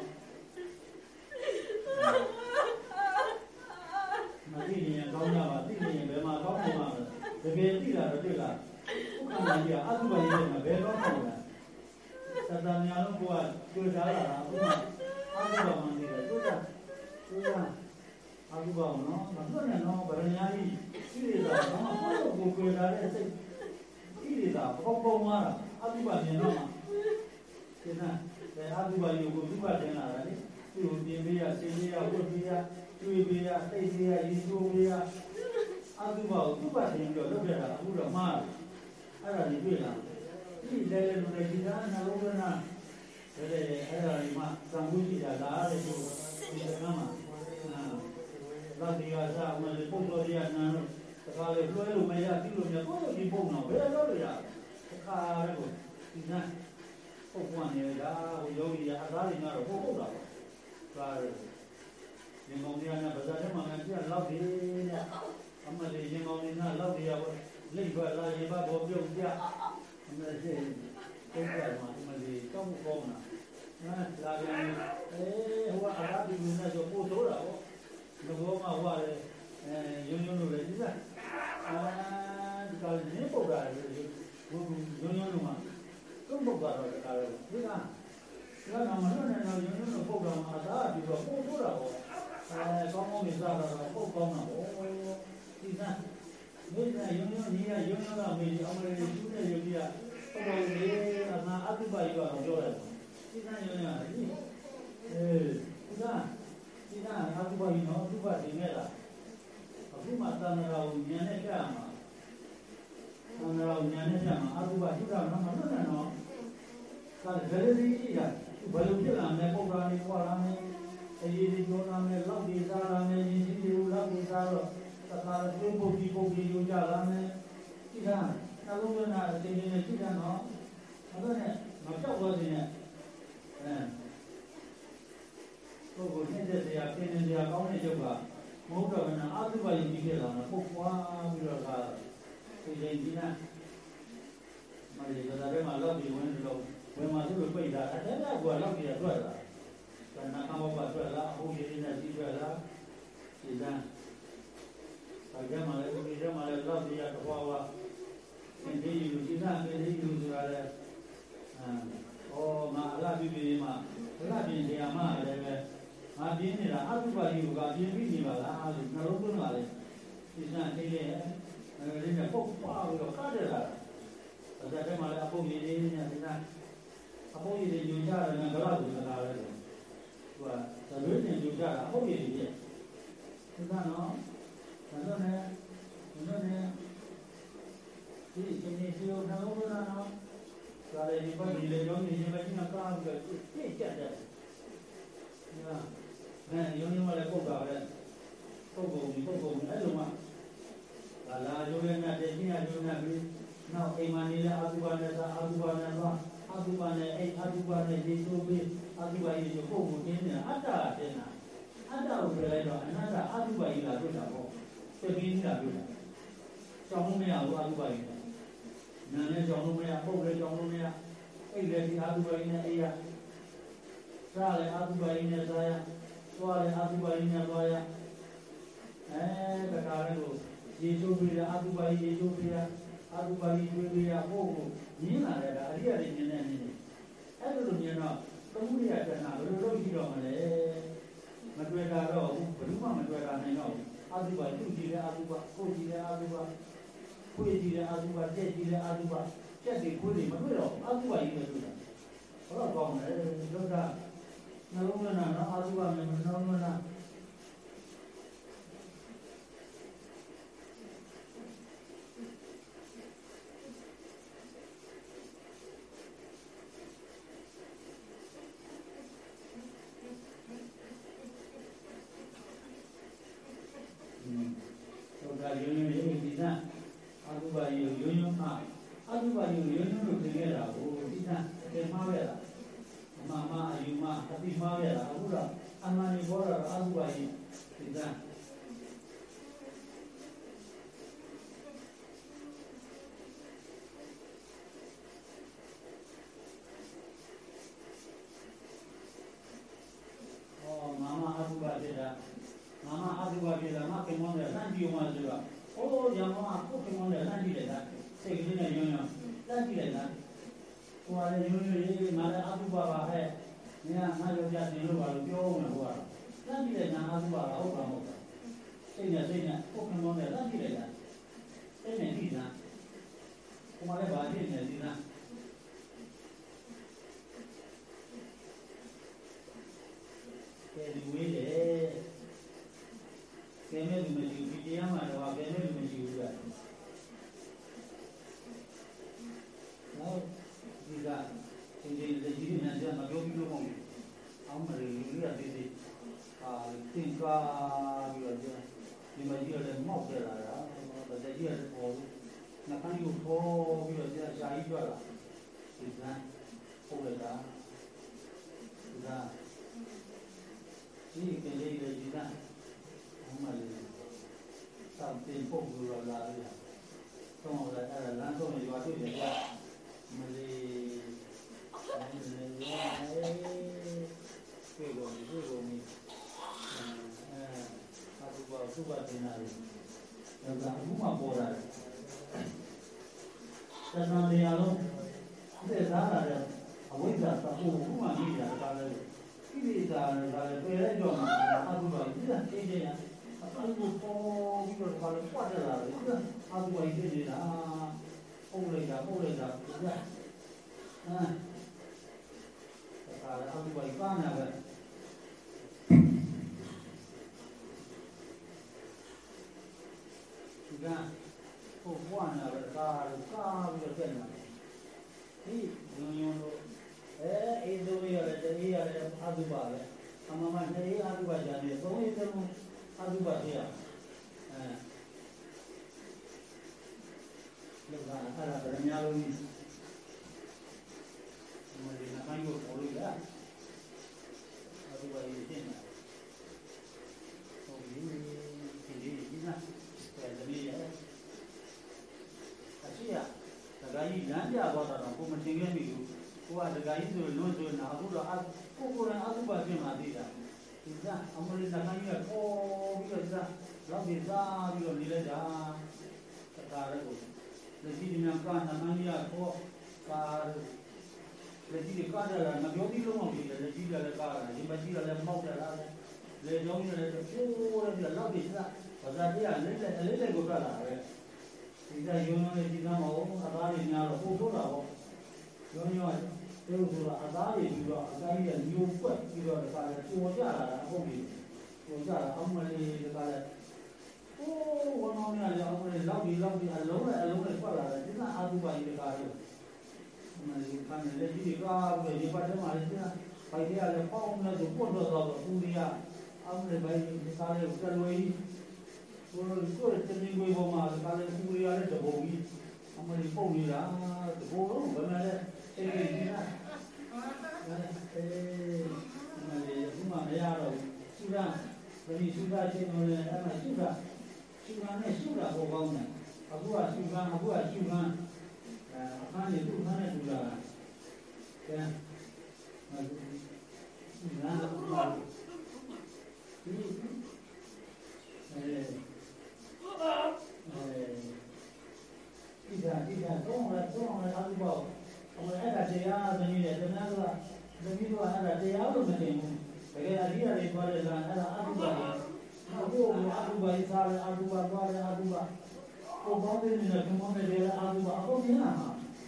မသိရင်ကောင်းကြပါသိရင်ဘယ်မှာကောင်းနေမှာလဲတကယ်သိတာတော့တွေ့လားဥက္ကဋ္ဌကြီးကအသုဘရေးမှာဘယ်တော့မှမလားသတ္တညာလုံးကိုကကြိုးစားလာတာဥပမာအသုဘမှန်တယ်ကြိုးစားကြိုးစားအသုဘနော်မလွတ်နဲ့နော်ဗရဏာကြီးရှိနေတာတော့ဘာလို့ကိုကြိုးစားတဲ့စိတ်ရှိနေတာပေါပေါမှားတာအသုဘမြင်တော့မှဒီနာအဲအသုဘရေကိုသူ့ဘတင်လာတယ်လေသူ့ကိုပြင်ပေးရဆင်းပေးရဝတ်ပေးရတွေးပေးရသိပေးရရည်ချိုးပေးရအသုဘကိုသူ့ဘတင်ပြီးတော့လုပ်ရတာအခုတော့မှားအဲ့ဒါကြီးတွေ့လားဒီလဲလဲလို့ဒီကနာလောကနာဒါလေအဲ့ဒါကြီးမှသံဝိရှိတာလားတဲ့ဒီကမှာလာဒီကစားမလေးပုံတော်ရနာတော့တခါလေလွှဲလို့မရပြီလို့မြတ်ကိုဒီပုံတော့ဘယ်လိုလုပ်ရတခါလေကိုဒီနာပုတ်ပွားနေတာဟိုယောဂီရအသားတွေကတော့ပုတ်ပုတ်တာပါဒါရင်ကောင်းရနာဘာသာထဲမှာငါပြလောက်တယ်တဲ့အမလေးရင်ကောင်းနေတာလောက်တယ်ရပါလိပ်ပါလာရေပါဘောပြုတ်ကြအမလေးစိတ်ပုံပြမှာအမလေးတောင်းကောင်းတာနားလာပြန်အေးဟိုအရာဒီနည်းဆိုပို့တော့တာပေါ့ငဘောမှာဟိုလေအဲယုံယုံလို့လေဒီကအာဒီကနေ့ပုတ်တာလေဘုံယုံယုံလို့မှာတုံးပုတ်တာတော့တခါလေဒီကဒါကမလို့နဲ့တော့ယုံယုံလို့ပုတ်တာမှာအသာဒီတော့ပို့တော့တာပေါ့အဲကောင်းကောင်းနေစားတာတော့ပုတ်ကောင်းတာပေါ့ဒီကမိစ္ဆာယုံယုံကြီးကယုံယုံတော့မေးအောင်လေသူ့နဲ့ယုံကြီးကပုံပုံလေးအနာအတုပကြီးကတော့ပြောတယ်ဒီကယုံရဒီအဲဒီကဒီကအတုပကြီးနော်အတုပတင်ခဲ့တာအခုမှသံဃာကိုဉာဏ်နဲ့ကြမှာသံဃာကိုဉာဏ်နဲ့ကြမှာအတုပရှိတာတော့မလွတ်နဲ့နော်ဒါကြရည်ကြီးကဘယ်လိုဖြစ်လာမလဲပုံသားလေးပွားလာမယ်အရေးကြီးပြောလာမယ်လောက်ဒီစားလာမယ်ရင်းကြီးတွေလောက်ဒီစားတော့သက္ကာတွေပုတ်ပြီးပုတ်ပြီးယူကြလာမယ်ဒီကနှလုံးသွင်းတာအတင်းတင်းနဲ့ရှိတာနော်အဲ့ဒါနဲ့မပြောက်သွားခြင်းနဲ့အဲပုဂ္ဂိုလ်နေတဲ့တရားပြင်းနေတရားကောင်းတဲ့ရုပ်ကမဟုတ်တော့ဘယ်နဲ့အာသုဘယဉ်ကြီးဖြစ်လာတော့ပုတ်ပွားပြီးတော့ကဒီရင်ကြီးနဲ့မလေးကဒါပဲမှလောက်ပြီးဝင်လို့ဝင်မှသူ့ကိုပိတ်တာအဲ့ဒါကလောက်ပြီးတော့ထွက်လာကနာကမောကထွက်လာအဟုတ်ရင်းနဲ့ကြီးထွက်လာဒီကံအကြမ်းမှလည်းဒီကံမှလည်းလောက်ပြရတော့ဟောသင်သေးယူဒီကံသင်သေးယူဆိုတာလေအာဟောငါအလားပြပြမှာအလားပြတရားမှလည်းပဲငါပြင်းနေတာအတုပါယူကပြင်းပြီးနေပါလားလို့နှလုံးသွင်းပါလေဒီကံသိရဲ့အဲဒီနဲ့ပုတ်ပွားပြီးတော့ကားတယ်လားအကြမ်းမှလည်းအပုတ်ရည်လေးနဲ့ဒီကအပုတ်ရည်တွေယူကြတယ်ငါဘလောက်ကိုလာလဲဟိုကသရွေးတင်ယူကြတာအပုတ်ရည်တွေဒီကနော်ဒါတော့ねဒါတော့ねဒီအင်းကြီးရောနှလုံးသွင်းတာနော်ဒါလည်းဒီဘက်ဒီလေကြောင်းနေရင်ပဲဒီမှာကားပြီးတော့ပြည့်ကျက်တယ်ဟာအဲရုံးရုံးလည်းပုတ်တာပဲပုတ်ကုန်ပြီပုတ်ကုန်ပြီအဲ့လိုမှလာလာရုံးနဲ့တည်းချင်းရရုံးနဲ့ပြီးနောက်အိမ်မှာနေတဲ့အာသုဘနဲ့သာအာသုဘနဲ့သွားအာသုဘနဲ့အဲ့အာသုဘနဲ့ဒီလိုပြီးအာသုဘကြီးကိုပုတ်ဖို့တင်းနေတာအတ္တတင်းတာအတ္တကိုပြလိုက်တော့အနတ္တအာသုဘကြီးလာတွေ့တာပေါ့ပြင်းပြီးလာတွေ့တာကြောင်းမရဘူးအာသုဘကြီးနာနဲ့ကြောင်းလို့မရပုတ်လည်းကြောင်းလို့မရအဲ့လည်းဒီအာသုဘကြီးနဲ့အဲ့ရစားလည်းအာသုဘကြီးနဲ့စားရသွားလည်းအာသုဘကြီးနဲ့သွားရအဲတခါလည်းကိုရေချိုးပြီးအာသုဘကြီးရေချိုးပြီးအာသုဘကြီးတွေးပြီးပို့ကိုညင်းလာတဲ့ကအရိယာတွေညင်းနေနေအဲ့လိုလိုမြင်တော့သမုဒိယတဏှာဘယ်လိုလုပ်ကြည့်တော့မလဲမတွေ့တာတော့ဘယ်သူမှမတွေ့တာနိုင်တော့အာသုဘသူ့ကြည့်တဲ့အာသုဘကိုကြည့်တဲ့အာသုဘခွေးကြည့်တဲ့အာသုဘတက်ကြည့်တဲ့အာသုဘကျက်တွေခွေးတွေမတွေ့တော့အာသုဘကြီးပဲတွေ့တာဘယ်တော့ကောင်းလဲလောကနှလုံးသွင်းတာနော်အာသုဘနဲ့နှလုံးသွင်းတာဒီကအမလေးနခိုင်းရပေါ်ပြီးတော့လောက်ပြီးသားပြီးတော့နေလိုက်တာတခါလည်းကိုလက်ရှိဒီမှာကနမနီယာကိုကာလက်ရှိကားတယ်လားမပြောပြီးလုံးအောင်ပြီးတယ်လက်ရှိကလည်းကားတယ်ဒီမကြီးကလည်းမောက်တယ်လားလေကြောင်းလည်းပိုးရတယ်လောက်ပြီးသားဘာသာတရားလက်လက်လက်လက်ကိုပြလာတယ်ဒီကယုံနေဒီကမဟုတ်အသားတွေများတော့ပို့ထုတ်တာပေါ့ယုံရောတေုပ်ဆိုတာအသားတွေပြီးတော့အသားကြီးကညိုပွက်ပြီးတော့ဒါကလည်းပေါ်ကြလာတာဟုတ်ပြီပေါ်ကြတာအမလေးဒါကလည်းโอ้ဝန်တော်များလည်းအမလေးလောက်ပြီးလောက်ပြီးအလုံးနဲ့အလုံးနဲ့ပတ်လာတယ်ဒီကအာသုဘကြီးတကားလို့အမလေးခံနေလေဒီကားပြီးဒီပတ်ထဲမှာလည်းဘိုက်ထဲကလည်းပေါင်းနေတော့ပွတ်တော့တော့သူကြီးကအမလေးဘိုက်ဒီကားလေးကလွယ်ကြီးဘိုးတို့ကိုယ်တည်းငွေပေါ်မှာကားလေးသူကြီးရတဲ့တဘုံကြီးအမလေးပုံနေတာတဘုံလုံးဘယ်မှာလဲအေးဒီနာအေးအမလေးဘုမမရတော့သူကဘယ်ဒီသူကချင်းလို့လဲအဲ့မှာသူကသူကနဲ့သူကဟောကောင်းတယ်အခုကသူကအခုကသူကအဲအခါနေသူခါနဲ့သူလာကဲသူနာတော့ဒီအဲအဲဒီဒါဒီဒါတော့တော့တော့အားလုံးပေါ့အမအဲ့ဒါတရားသမီးနဲ့တမန်ကသမီးကအဲ့ဒါတရားလို့မတင်ဘူးတကယ်အရိယာတွေပြောတယ်လားအဲ့ဒါအတုပါပဲအခုကအတုပါရေးစားတယ်အတုပါသွားတယ်အတုပါကိုပေါင်းတဲ့နေတဲ့ဘုံနဲ့တယ်အတုပါအကုန်မြင်လာမှာ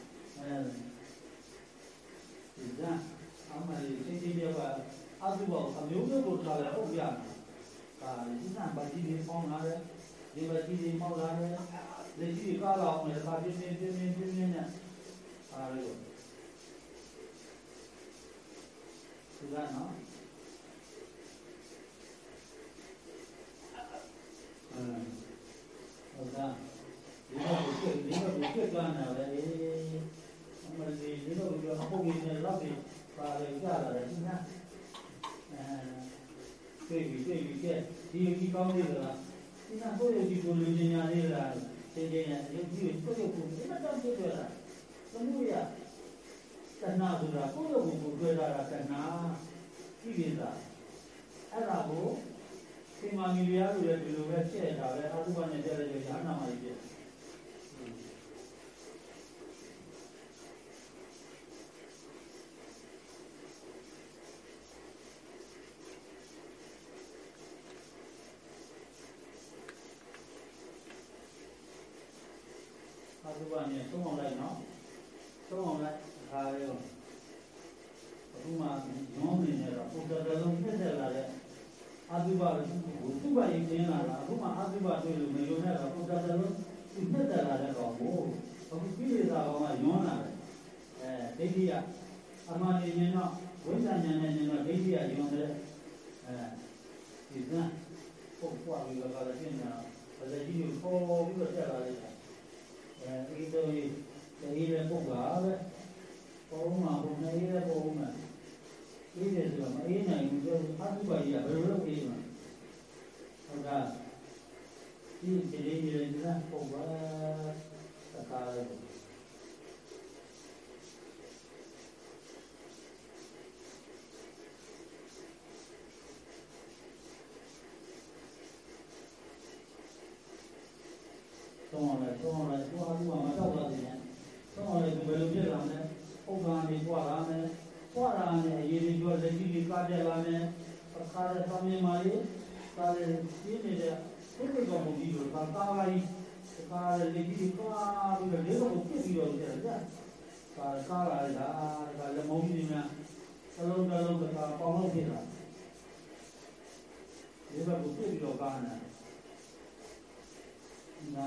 အဲဒီကအမှန်ကြီးသိသိပြောကအတုပါအမျိုးမျိုးကိုထားတယ်ဟုတ်ပြမယ်ဒါဒီကဘာကြီးတွေပေါင်းလာတယ်ဒီဘာကြီးတွေပေါင်းလာတယ်လက်ရှိကားလောက်နဲ့ဒါပြင်းပြင်းပြင်းပြင်းပြင်းနဲ့အားလို့ဒီကနော်ဟုတ်ကဲ့ဒီလိုကိုဒီလိုကိုကြွနာလေအမလေးဒီလိုကိုအဖို့ကြီးနဲ့လောက်ပြီးပါလေကြလာတယ်ဒီနာအဲတွေ့ပြီတွေ့ပြီကဲဒီဒီကောင်းလေးလားဒီနာကိုရဒီကိုလူညာလေးလားတင်တင်ရရုပ်ကြီးကိုကိုကိုဒီမှာတော့ပြည့်လာသမုဒယတဏှာဆိုတာကိုယ့်ရုပ်ကိုတွေ့လာတာတဏှာကြည့်ရတာအဲ့ဒါကိုဒီမှာမိဖုရားတို့လည်းဒီလိုပဲချက်တာပဲအတုပနဲ့ကြက်တဲ့ညာနာမှာကြီးပြအတုပနဲ့သုံးအောင်လိုက်နော်သုံးအောင်လိုက်အခါလေးကိုအခုမှညောင်းနေတယ်တော့ပုံစံလုံးဖြစ်တယ်လာတဲ့အတုပကိုသူ့ဘာရင်ကျင်းလာတာအခုမှအတုပတွေ့လို့မယုံနဲ့တော့ပုံစံလုံးသူဖြစ်တယ်လာတဲ့ကောင်ကိုအခုကိလေသာကောင်ကညောင်းလာတယ်အဲဒိဋ္ဌိကအမှန်နေရင်တော့ဝိဇ္ဇာဉာဏ်နဲ့ဉာဏ်တော့ဒိဋ္ဌိကညောင်းတယ်အဲဒီကပုံပွားပြီးတော့လည်းပြင်တာဘာသာကြီးကိုပေါ်ပြီးတော့တက်လာလိုက်တာအဲဒီတော့ဒီလည်းပုံပါပဲပေါ်မှာပုံနေရတဲ့ပုံမှာဒီလိုဆိုမအေးနိုင်ဘူးဆိုအတုပါကြီးကဘယ်လိုလုပ်အေးမှာဟုတ်ကဲ့ဒီဒီလေးလေးကပုံပါသကားလေးတော့လည်းတော့လည်းတော့အတူမှမတော့ပါသေးနဲ့တော့လည်းဘယ်လိုဖြစ်လာမလဲဥပ္ပါနေပွားလာမယ်ပွားလာမယ်အရေးကြီးတော့လက်ရှိလေးကားပြလာမယ်အခါရသမီးမာလေးကားလေးပြင်းနေတဲ့ပုဂ္ဂိုလ်ကောင်ကြီးတို့ကားကားလေးကားလေးလက်ရှိကားပြီးတော့လေးတော့ပြည့်ပြီးတော့ကြတယ်ကားကားလာတာဒါလည်းမုန်းကြီးများသလုံးသလုံးကပေါင်းလို့ဖြစ်တာဒီဘက်ကိုပြည့်ပြီးတော့ကားနေနာ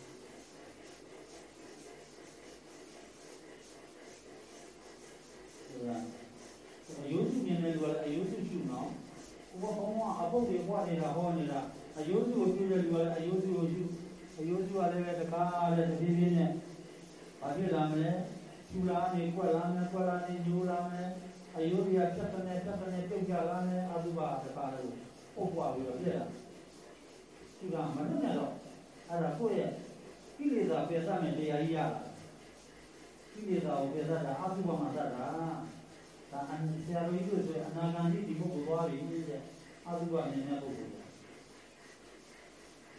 အယုစုမြင်တယ်လို့အယုစုရှုနော်ဘုရားဘုရားအပုတ်တွေဟောနေတာဟောနေတာအယုစုကိုပြုတယ်လို့အယုစုကိုရှုအယုစုကလည်းတခါလည်းတပြေးပြေးနဲ့ဘာဖြစ်လာမလဲရှုလာနေကွက်လာမယ်ကွက်လာနေညိုလာမယ်အယုတွေကဖြတ်ကနေဖြတ်ကနေပြုတ်ကြလာမယ်အတုပါတခါလို့ပုတ်ပွားပြီးတော့ပြည့်လာရှုတာမနှက်နဲ့တော့အဲ့ဒါကိုယ့်ရဲ့ကိလေသာပယ်သမယ်တရားကြီးရတာကိလေသာကိုပယ်သတာအတုပါမှာသတာဒါအန်ဆရာတော်ကြီးတို့ဆိုအနာဂံဒီပုဂ္ဂိုလ်သွားပြီတဲ့အတုပါမြင်တဲ့ပုဂ္ဂိုလ်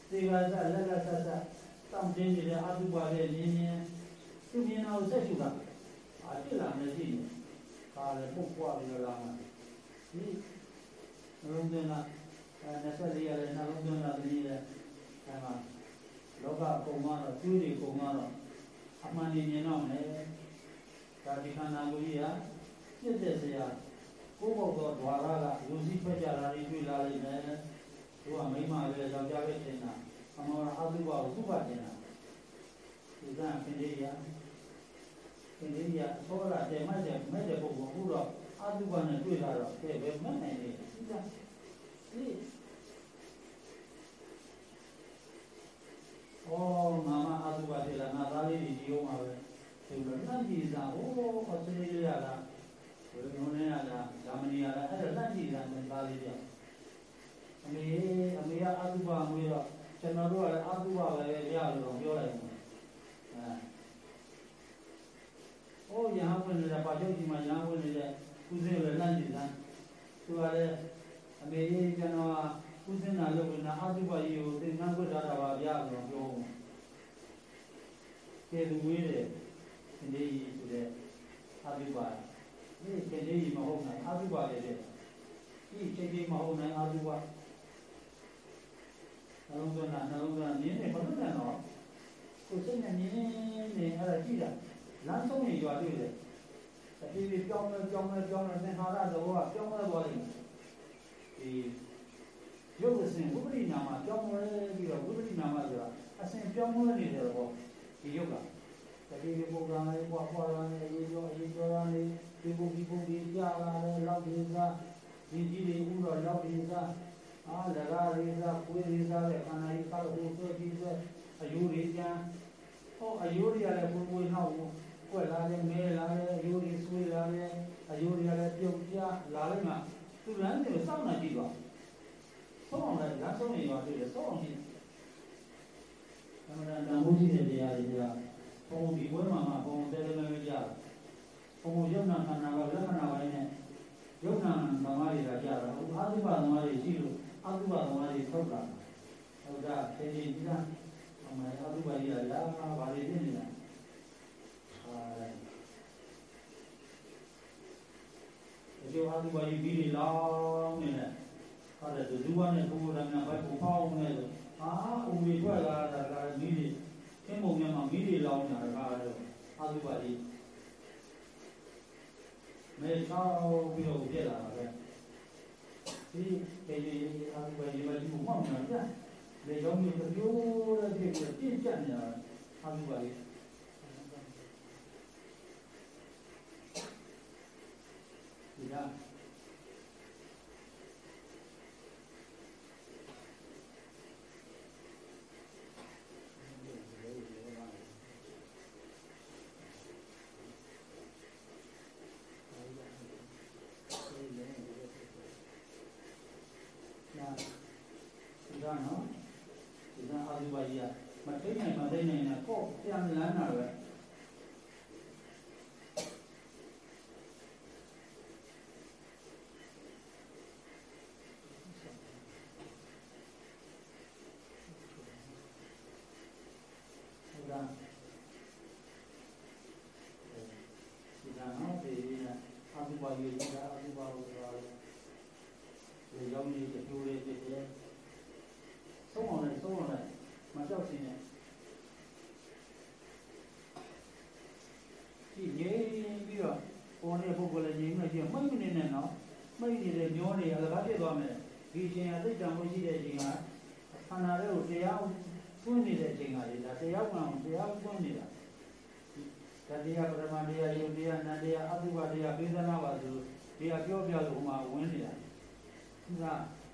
ဒီကစားလက်လက်ဆက်ဆက်တောင်းတင်းနေတဲ့အတုပါရဲ့မြင်းမြင်းသူမြင်အောင်ဆက်ရှုတာအာဖြစ်လာနေရှိနေကာလည်းပုတ်ပွားပြီးတော့လာမှာဒီနှလုံးသွင်းလာအဲနှစ်ဆက်လေးရတဲ့နှလုံးသွင်းလာတဲ့အဲမှာလောကကုံမတော့ကျွေးတွေကုံမတော့အမှန်ကြီးမြင်တော့မယ်ဒါဒီခန္ဓာကိုယ်ကြီးဟာပြည့်တဲ့စရာကိုယ်ဘောတော့ဓွာရကလူစည်းဖွဲ့ကြတာတွေတွေ့လာလိမ့်မယ်သူကမိမပဲယောက်ျားပဲတင်တာအမောအတုပါကိုသူ့ပါတင်တာဒီကခင်လေးရခင်လေးရအစောလာတယ်မဲ့တယ်မဲ့တဲ့ပုဂ္ဂိုလ်အခုတော့အတုပါနဲ့တွေ့လာတော့ကဲပဲမဲ့နိုင်လေဒီကဒီအော်မာမအတုပါတယ်လားငါသားလေးဒီရောမှာပဲဒီလိုလန့်ကြည့်စားဟိုအစလေးရတာဘယ်လိုနေရတာဂျာမနီရတာအဲ့ဒါလန့်ကြည့်စားတဲ့သားလေးပြောအမေအမေကအတုပါမွေးတော့ကျွန်တော်တို့ကလည်းအတုပါပဲရလို့ပြောလိုက်တယ်အဲဟိုရဟန်းဝင်နေတဲ့ပါချုပ်ကြီးမှာရဟန်းဝင်နေတဲ့ကုသင်းလည်းလန့်ကြည့်စားသူကလည်းအမေကျွန်တော်ကကုသင်းနာလို့ဝင်တာအတုပါကြီးကိုသင်္ကန်းခွတ်ထားတာပါဗျာလို့ပြောတယ်ကျေသူဝေးတယ်ဒီနေ့ဆိုတဲ့အတုပါဒီချိန်ကြီးမဟုတ်နိုင်အတုပါလေတဲ့ဒီချိန်ကြီးမဟုတ်နိုင်အတုပါနှလုံးသွင်းတာနှလုံးသွင်းမြင်းနေမလို့နဲ့တော့ကိုယ်စိတ်နဲ့မြင်းနေအဲ့ဒါကြည့်တာလမ်းဆုံးနေကြွားတွေ့တယ်အပြေးပြောင်းလဲပြောင်းလဲပြောင်းလဲသင်္ခါရသဘောကပြောင်းလဲသွားတယ်ဒီရုပ်အစဉ်ဝိပရိနာမပြောင်းလဲပြီးတော့ဝိပရိနာမဆိုတာအစဉ်ပြောင်းလဲနေတယ်တော့ဒီရုပ်ကတတိယပုဂ္ဂိုလ်လေးပွားပွားလာနေရေရောအေးကြောလာနေဒီပုဂ္ဂိုလ်ပုဂ္ဂိုလ်ကြာလာတယ်လောက်ဒီစားဒီကြီးတွေဥတော့လောက်ဒီစားအာလရာရိသာပွေရိသာတဲ့ခန္ဓာကြီးကောက်ဖို့ဆွဲပြီးဆွဲအယိုးတွေကျန်ဟောအယိုးတွေလည်းပွေပွေနောက်ကွက်လာတယ်မဲလာတယ်အယိုးတွေဆွေးလာတယ်အယိုးတွေလည်းပြုတ်ပြလာလိုက်မှသူလမ်းတွေစောင့်နေကြည့်ပါဆောင်းလည်းလမ်းဆုံးနေပါတွေ့တယ်ဆောင်းကြည့်အမှန်တန်တန်ဖို့ရှိတဲ့တရားတွေကဘုံဒီဘွဲမှာမှာဘုံတယ်လည်းမကြဘုံရုပ်နာခန္ဓာကလက္ခဏာပိုင်းနဲ့ရုပ်နာသမားတွေကကြတာအာသုဘသမားတွေရှိလို့အာသုဘသမားတွေထုတ်လာဟုတ်တာသေချင်ကြီးကအမှန်အာသုဘကြီးကလာဘာတွေဖြစ်နေတာဟာဒီအာသုဘကြီးပြီးနေလောင်းနေတယ်ဟာတဲ့ဒုဝနဲ့ဘုံရံနာဘက်ကိုပေါင်းနေတယ်ဟာအူတွေထွက်လာတာကမိတွေအင်းမုံမြမှာမိတွေလောင်းနေတာကတော့အာသုဘကြီးမဲချောင်းပြီးတော့ပြက်လာတာပဲဒီပေကြီးအာသုဘကြီးမကြီးမောင်းနေတာကြာလေကြောင့်ဒီပြိုးတဲ့ပြည့်ပြည့်ကျက်နေတာအာသုဘကြီးဒီကနော်ဒီကအာသုဘကြီးကမထိနိုင်မသိနိုင်နဲ့ပေါ့ပြန်လန်းတာပဲဟုတ်လားဒီကနော်ဒီအာသုဘကြီးကအာသုဘကိုပြောတယ်ဒီရောင်းကြီးတူလေးဖြစ်တယ်ဆုံးအောင်လည်းဆုံးအောင်လည်းမကြောက်စင်းနဲ့ဒီငြိမ်ပြီးတော့ပေါ်နေတဲ့ပုဂ္ဂိုလ်လည်းငြိမ်နေကြမိတ်နေနဲ့နော်မိတ်နေတဲ့မျောနေအလကားဖြစ်သွားမယ်ဒီအချိန်ကသိတ္တံမှုရှိတဲ့အချိန်ကခန္ဓာတွေကိုတရားသွင်းနေတဲ့အချိန်ကလေဒါတရားကံတရားသွင်းနေတာဒါတရားပရမတရားယုတ်တရားနန္တရားအတုပတရားပိသနာပါဆိုတရားပြောပြလို့ဟိုမှာဝင်နေတာဒီက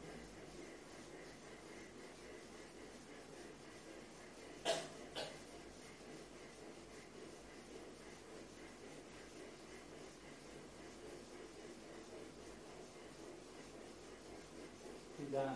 ဒီက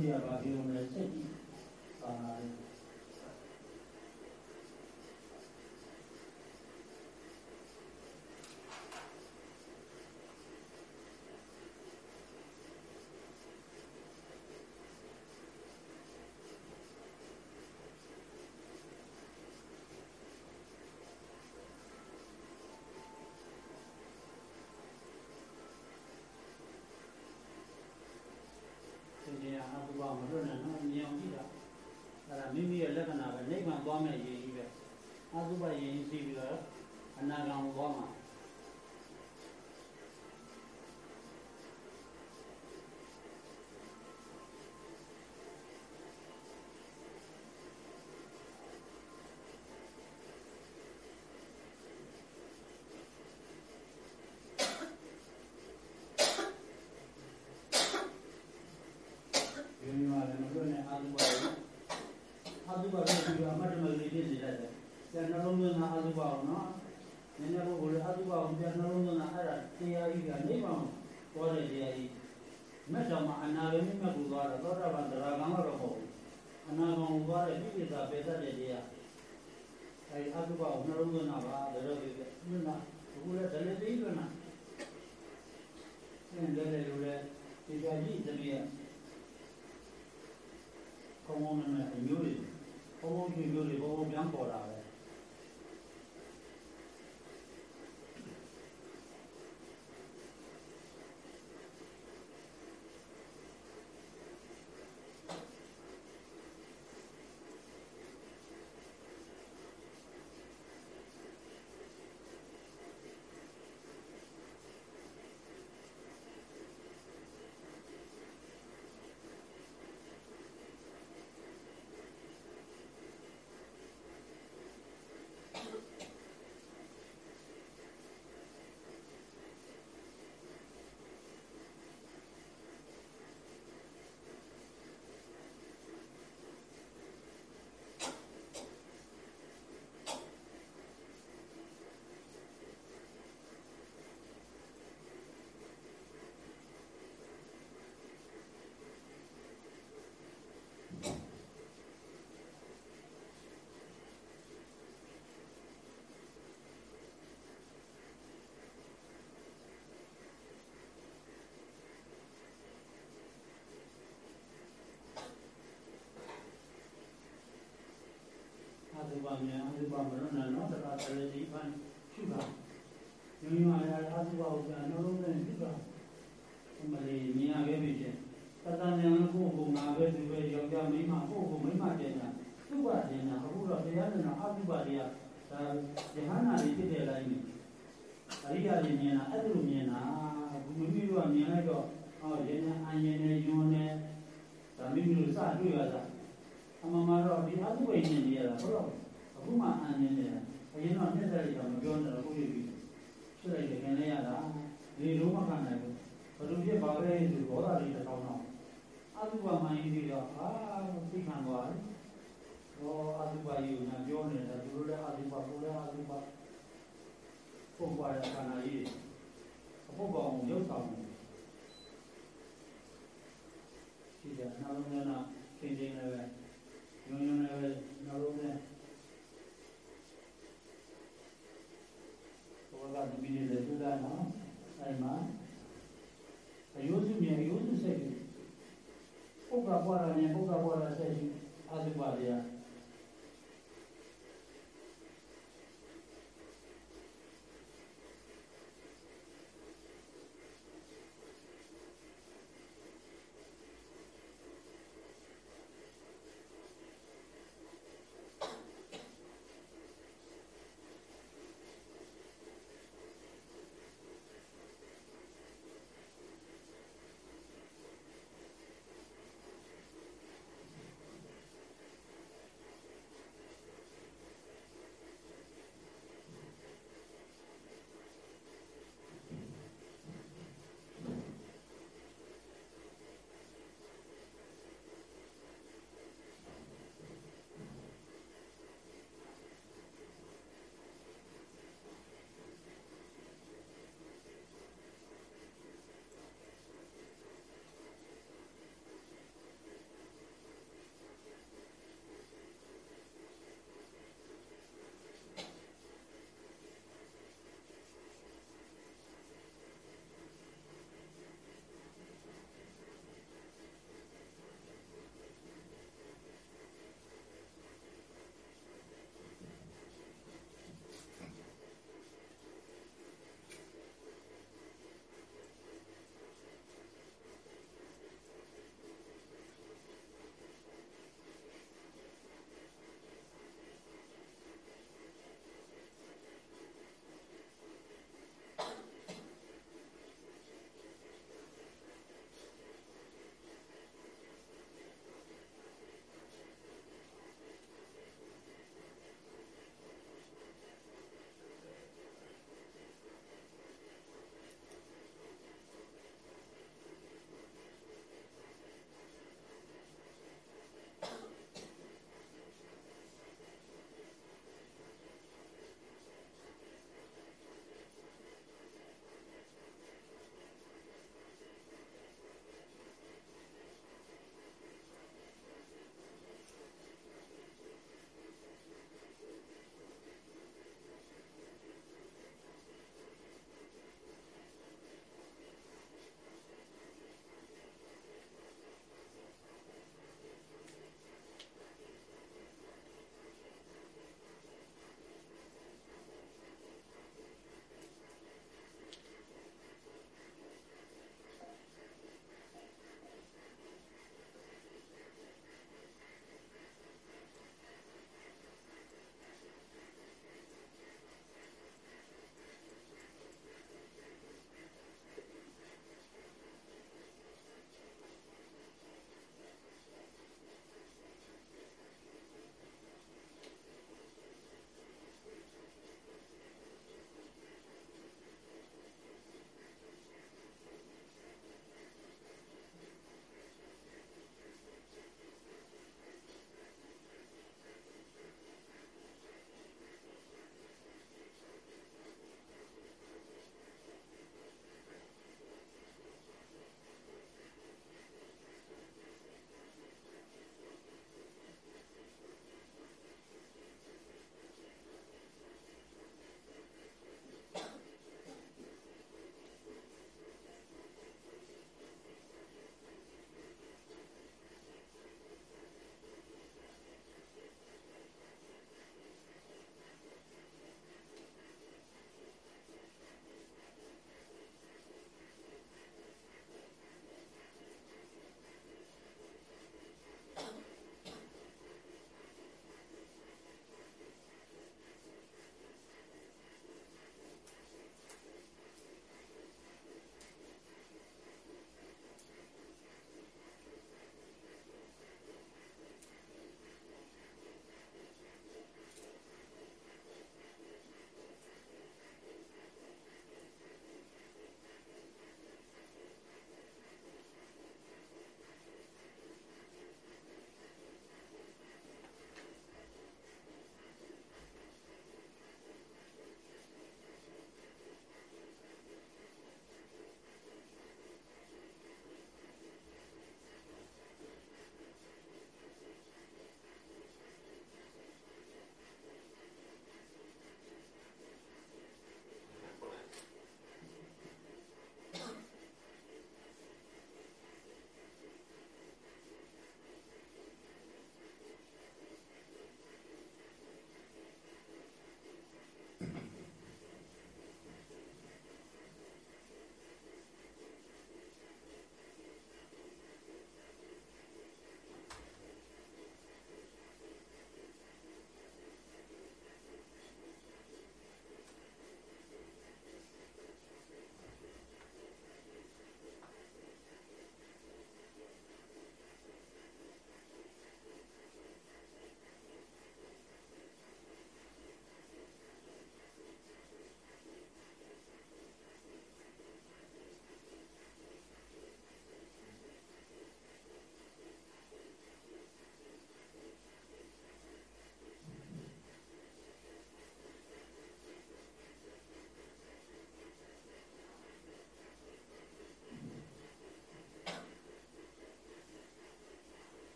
ရပါပြောမယ်စိတ်ကြီးအာမလွတ်နဲ့နော်မြင်အောင်ကြည့်တာအဲ့ဒါမိမိရဲ့လက္ခဏာပဲနိဗ္ဗာန်သွားမဲ့ရည်ကြီးပဲအသုဘရည်ကြီးပြီးတော့အနာဂံကိုသွားမှာဘာများအသုဘမလွတ်နဲ့နော်တရားတည်းဒီဖန်ရှိပါညညအရာအသုဘကိုပြန်နှလုံးနဲ့ရှိပါမလေးမြင်ရခဲ့ပြီချင်းတတန်ဉာဏ်ကိုကိုငါပဲသူပဲယောက်ျားမိန်းမကိုကိုမိန်းမတင်တာသုဘတင်တာအခုတော့တရားနဲ့အသုဘတွေကဒါယဟန္တာတွေဖြစ်တဲ့အတိုင်းအရိယာတွေမြင်တာအဲ့လိုမြင်တာဘုမိမိတို့ကမြင်လိုက်တော့ဟောယညာအញ្ញင်နဲ့ယွန်းနဲ့ဒါမိမိတို့စတွေ့ရတာအမှန်မှာတော့ဒီအသုဘဉာဏ်ကြီးရတာဟုတ်တော့အခုမှအញ្ញင်နေတာအရင်တော့မျက်စိတွေကမပြောနဲ့တော့ကိုယ့်ရဲ့ဆွလိုက်တယ်ခင်လည်းရတာဒီလုံးမခံနိုင်ဘူးဘယ်လိုဖြစ်ပါလဲဆိုဒေါသတွေတစ်ထောင်တော့အသုဘမှန်ကြီးတော့အာသိခံသွားတယ်ဟောအသုဘကြီးကပြောနေတာသူတို့လည်းအသုဘကိုလည်းအသုဘပုံပွားတဲ့ခန္ဓာကြီးအဖို့ကောင်ရုပ်ဆောင်ရှိတယ်နှလုံးထဲကချင်းချင်းလည်းပဲညွန်းညွန်းလည်းပဲနှလုံးထဲဘောကဒီနေ့လည်းသူကနော်အဲ့မှာအယုစုမြေအယုစုစိတ်ပုဂ္ဂဘောရနဲ့ပုဂ္ဂဘောရစိတ်အသုဘဗျာ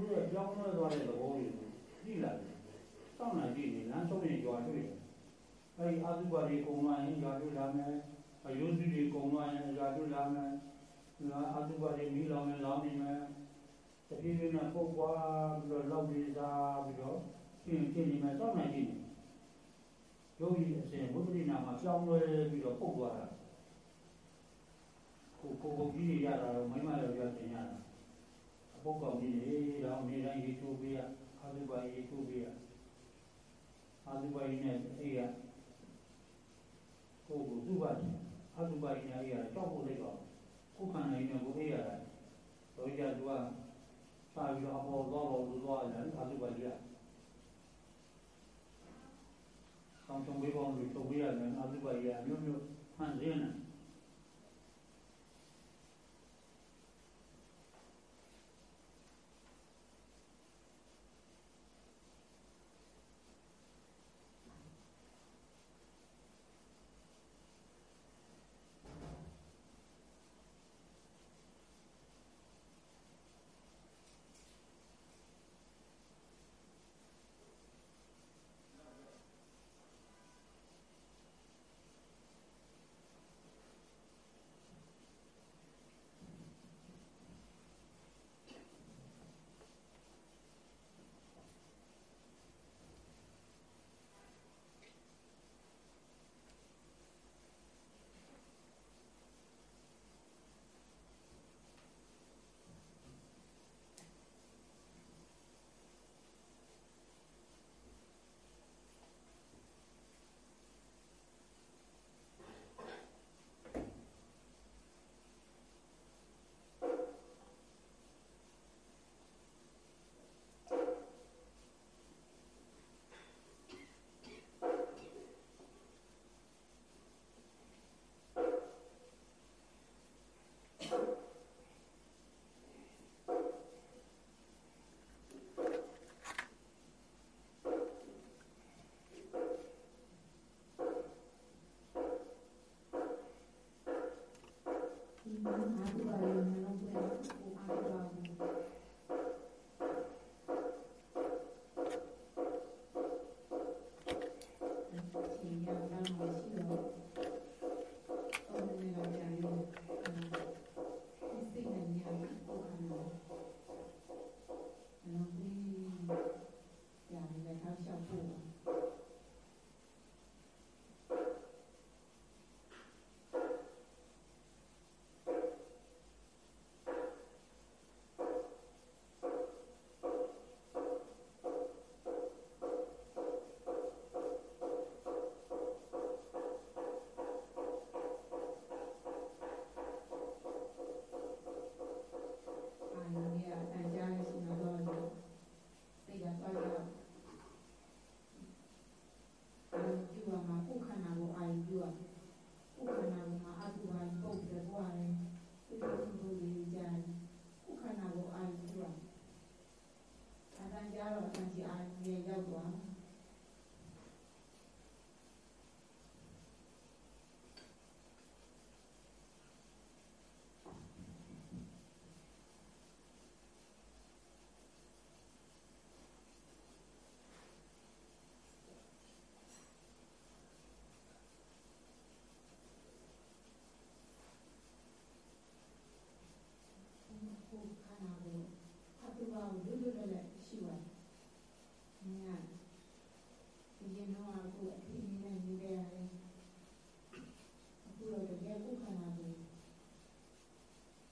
ရဲ့ကြောင်းလွှဲသွားတဲ့သဘောတွေကိုကြည့်လိုက်စောင့်နိုင်ကြည့်နေလမ်းဆုံးရင်ကြွားတွေ့တယ်အဲဒီအသုဘတွေကုံသွားရင်ကြွားတွေ့လာမယ်အယုစုတွေကုံသွားရင်ကြွားတွေ့လာမယ်အသုဘတွေမိလောင်ရင်လောင်နေမယ်တဖြည်းဖြည်းနဲ့ပုတ်သွားပြီးတော့လောက်ပြီးသားပြီးတော့ရှင်းရှင်းနေမယ်စောင့်နိုင်ကြည့်နေယောဂီအစဉ်ဝိပဿနာမှာကြောင်းလွှဲပြီးတော့ပုတ်သွားတာကိုကိုကိုကြီးတွေရတာတော့မိမယောက်ျားတင်ရတာအပုတ်ကောင်ကြီးတွေတော့နေတိုင်းရေချိုးပေးရအာသုဘရေချိုးပေးရအာသုဘရေနဲ့အေးရကိုကိုသူ့ဘာအာသုဘရေနဲ့အေးရကြောက်ဖို့လိုက်တော့ကိုခန္ဓာရင်းနဲ့ကိုအေးရတာတော့ကြသူကစာပြီးတော့အပေါ်သွားပေါ်လို့သွားတယ်အာသုဘရေကဆောင်းချုံဝေးပေါင်းလို့ထုတ်ပေးရတယ်အာသုဘရေကမျိုးမျိုးဖန်ဆင်းတယ်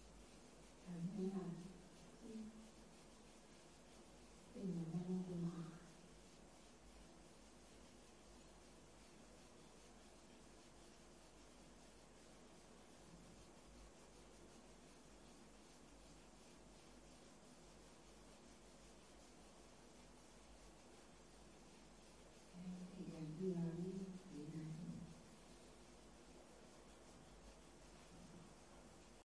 Thank you.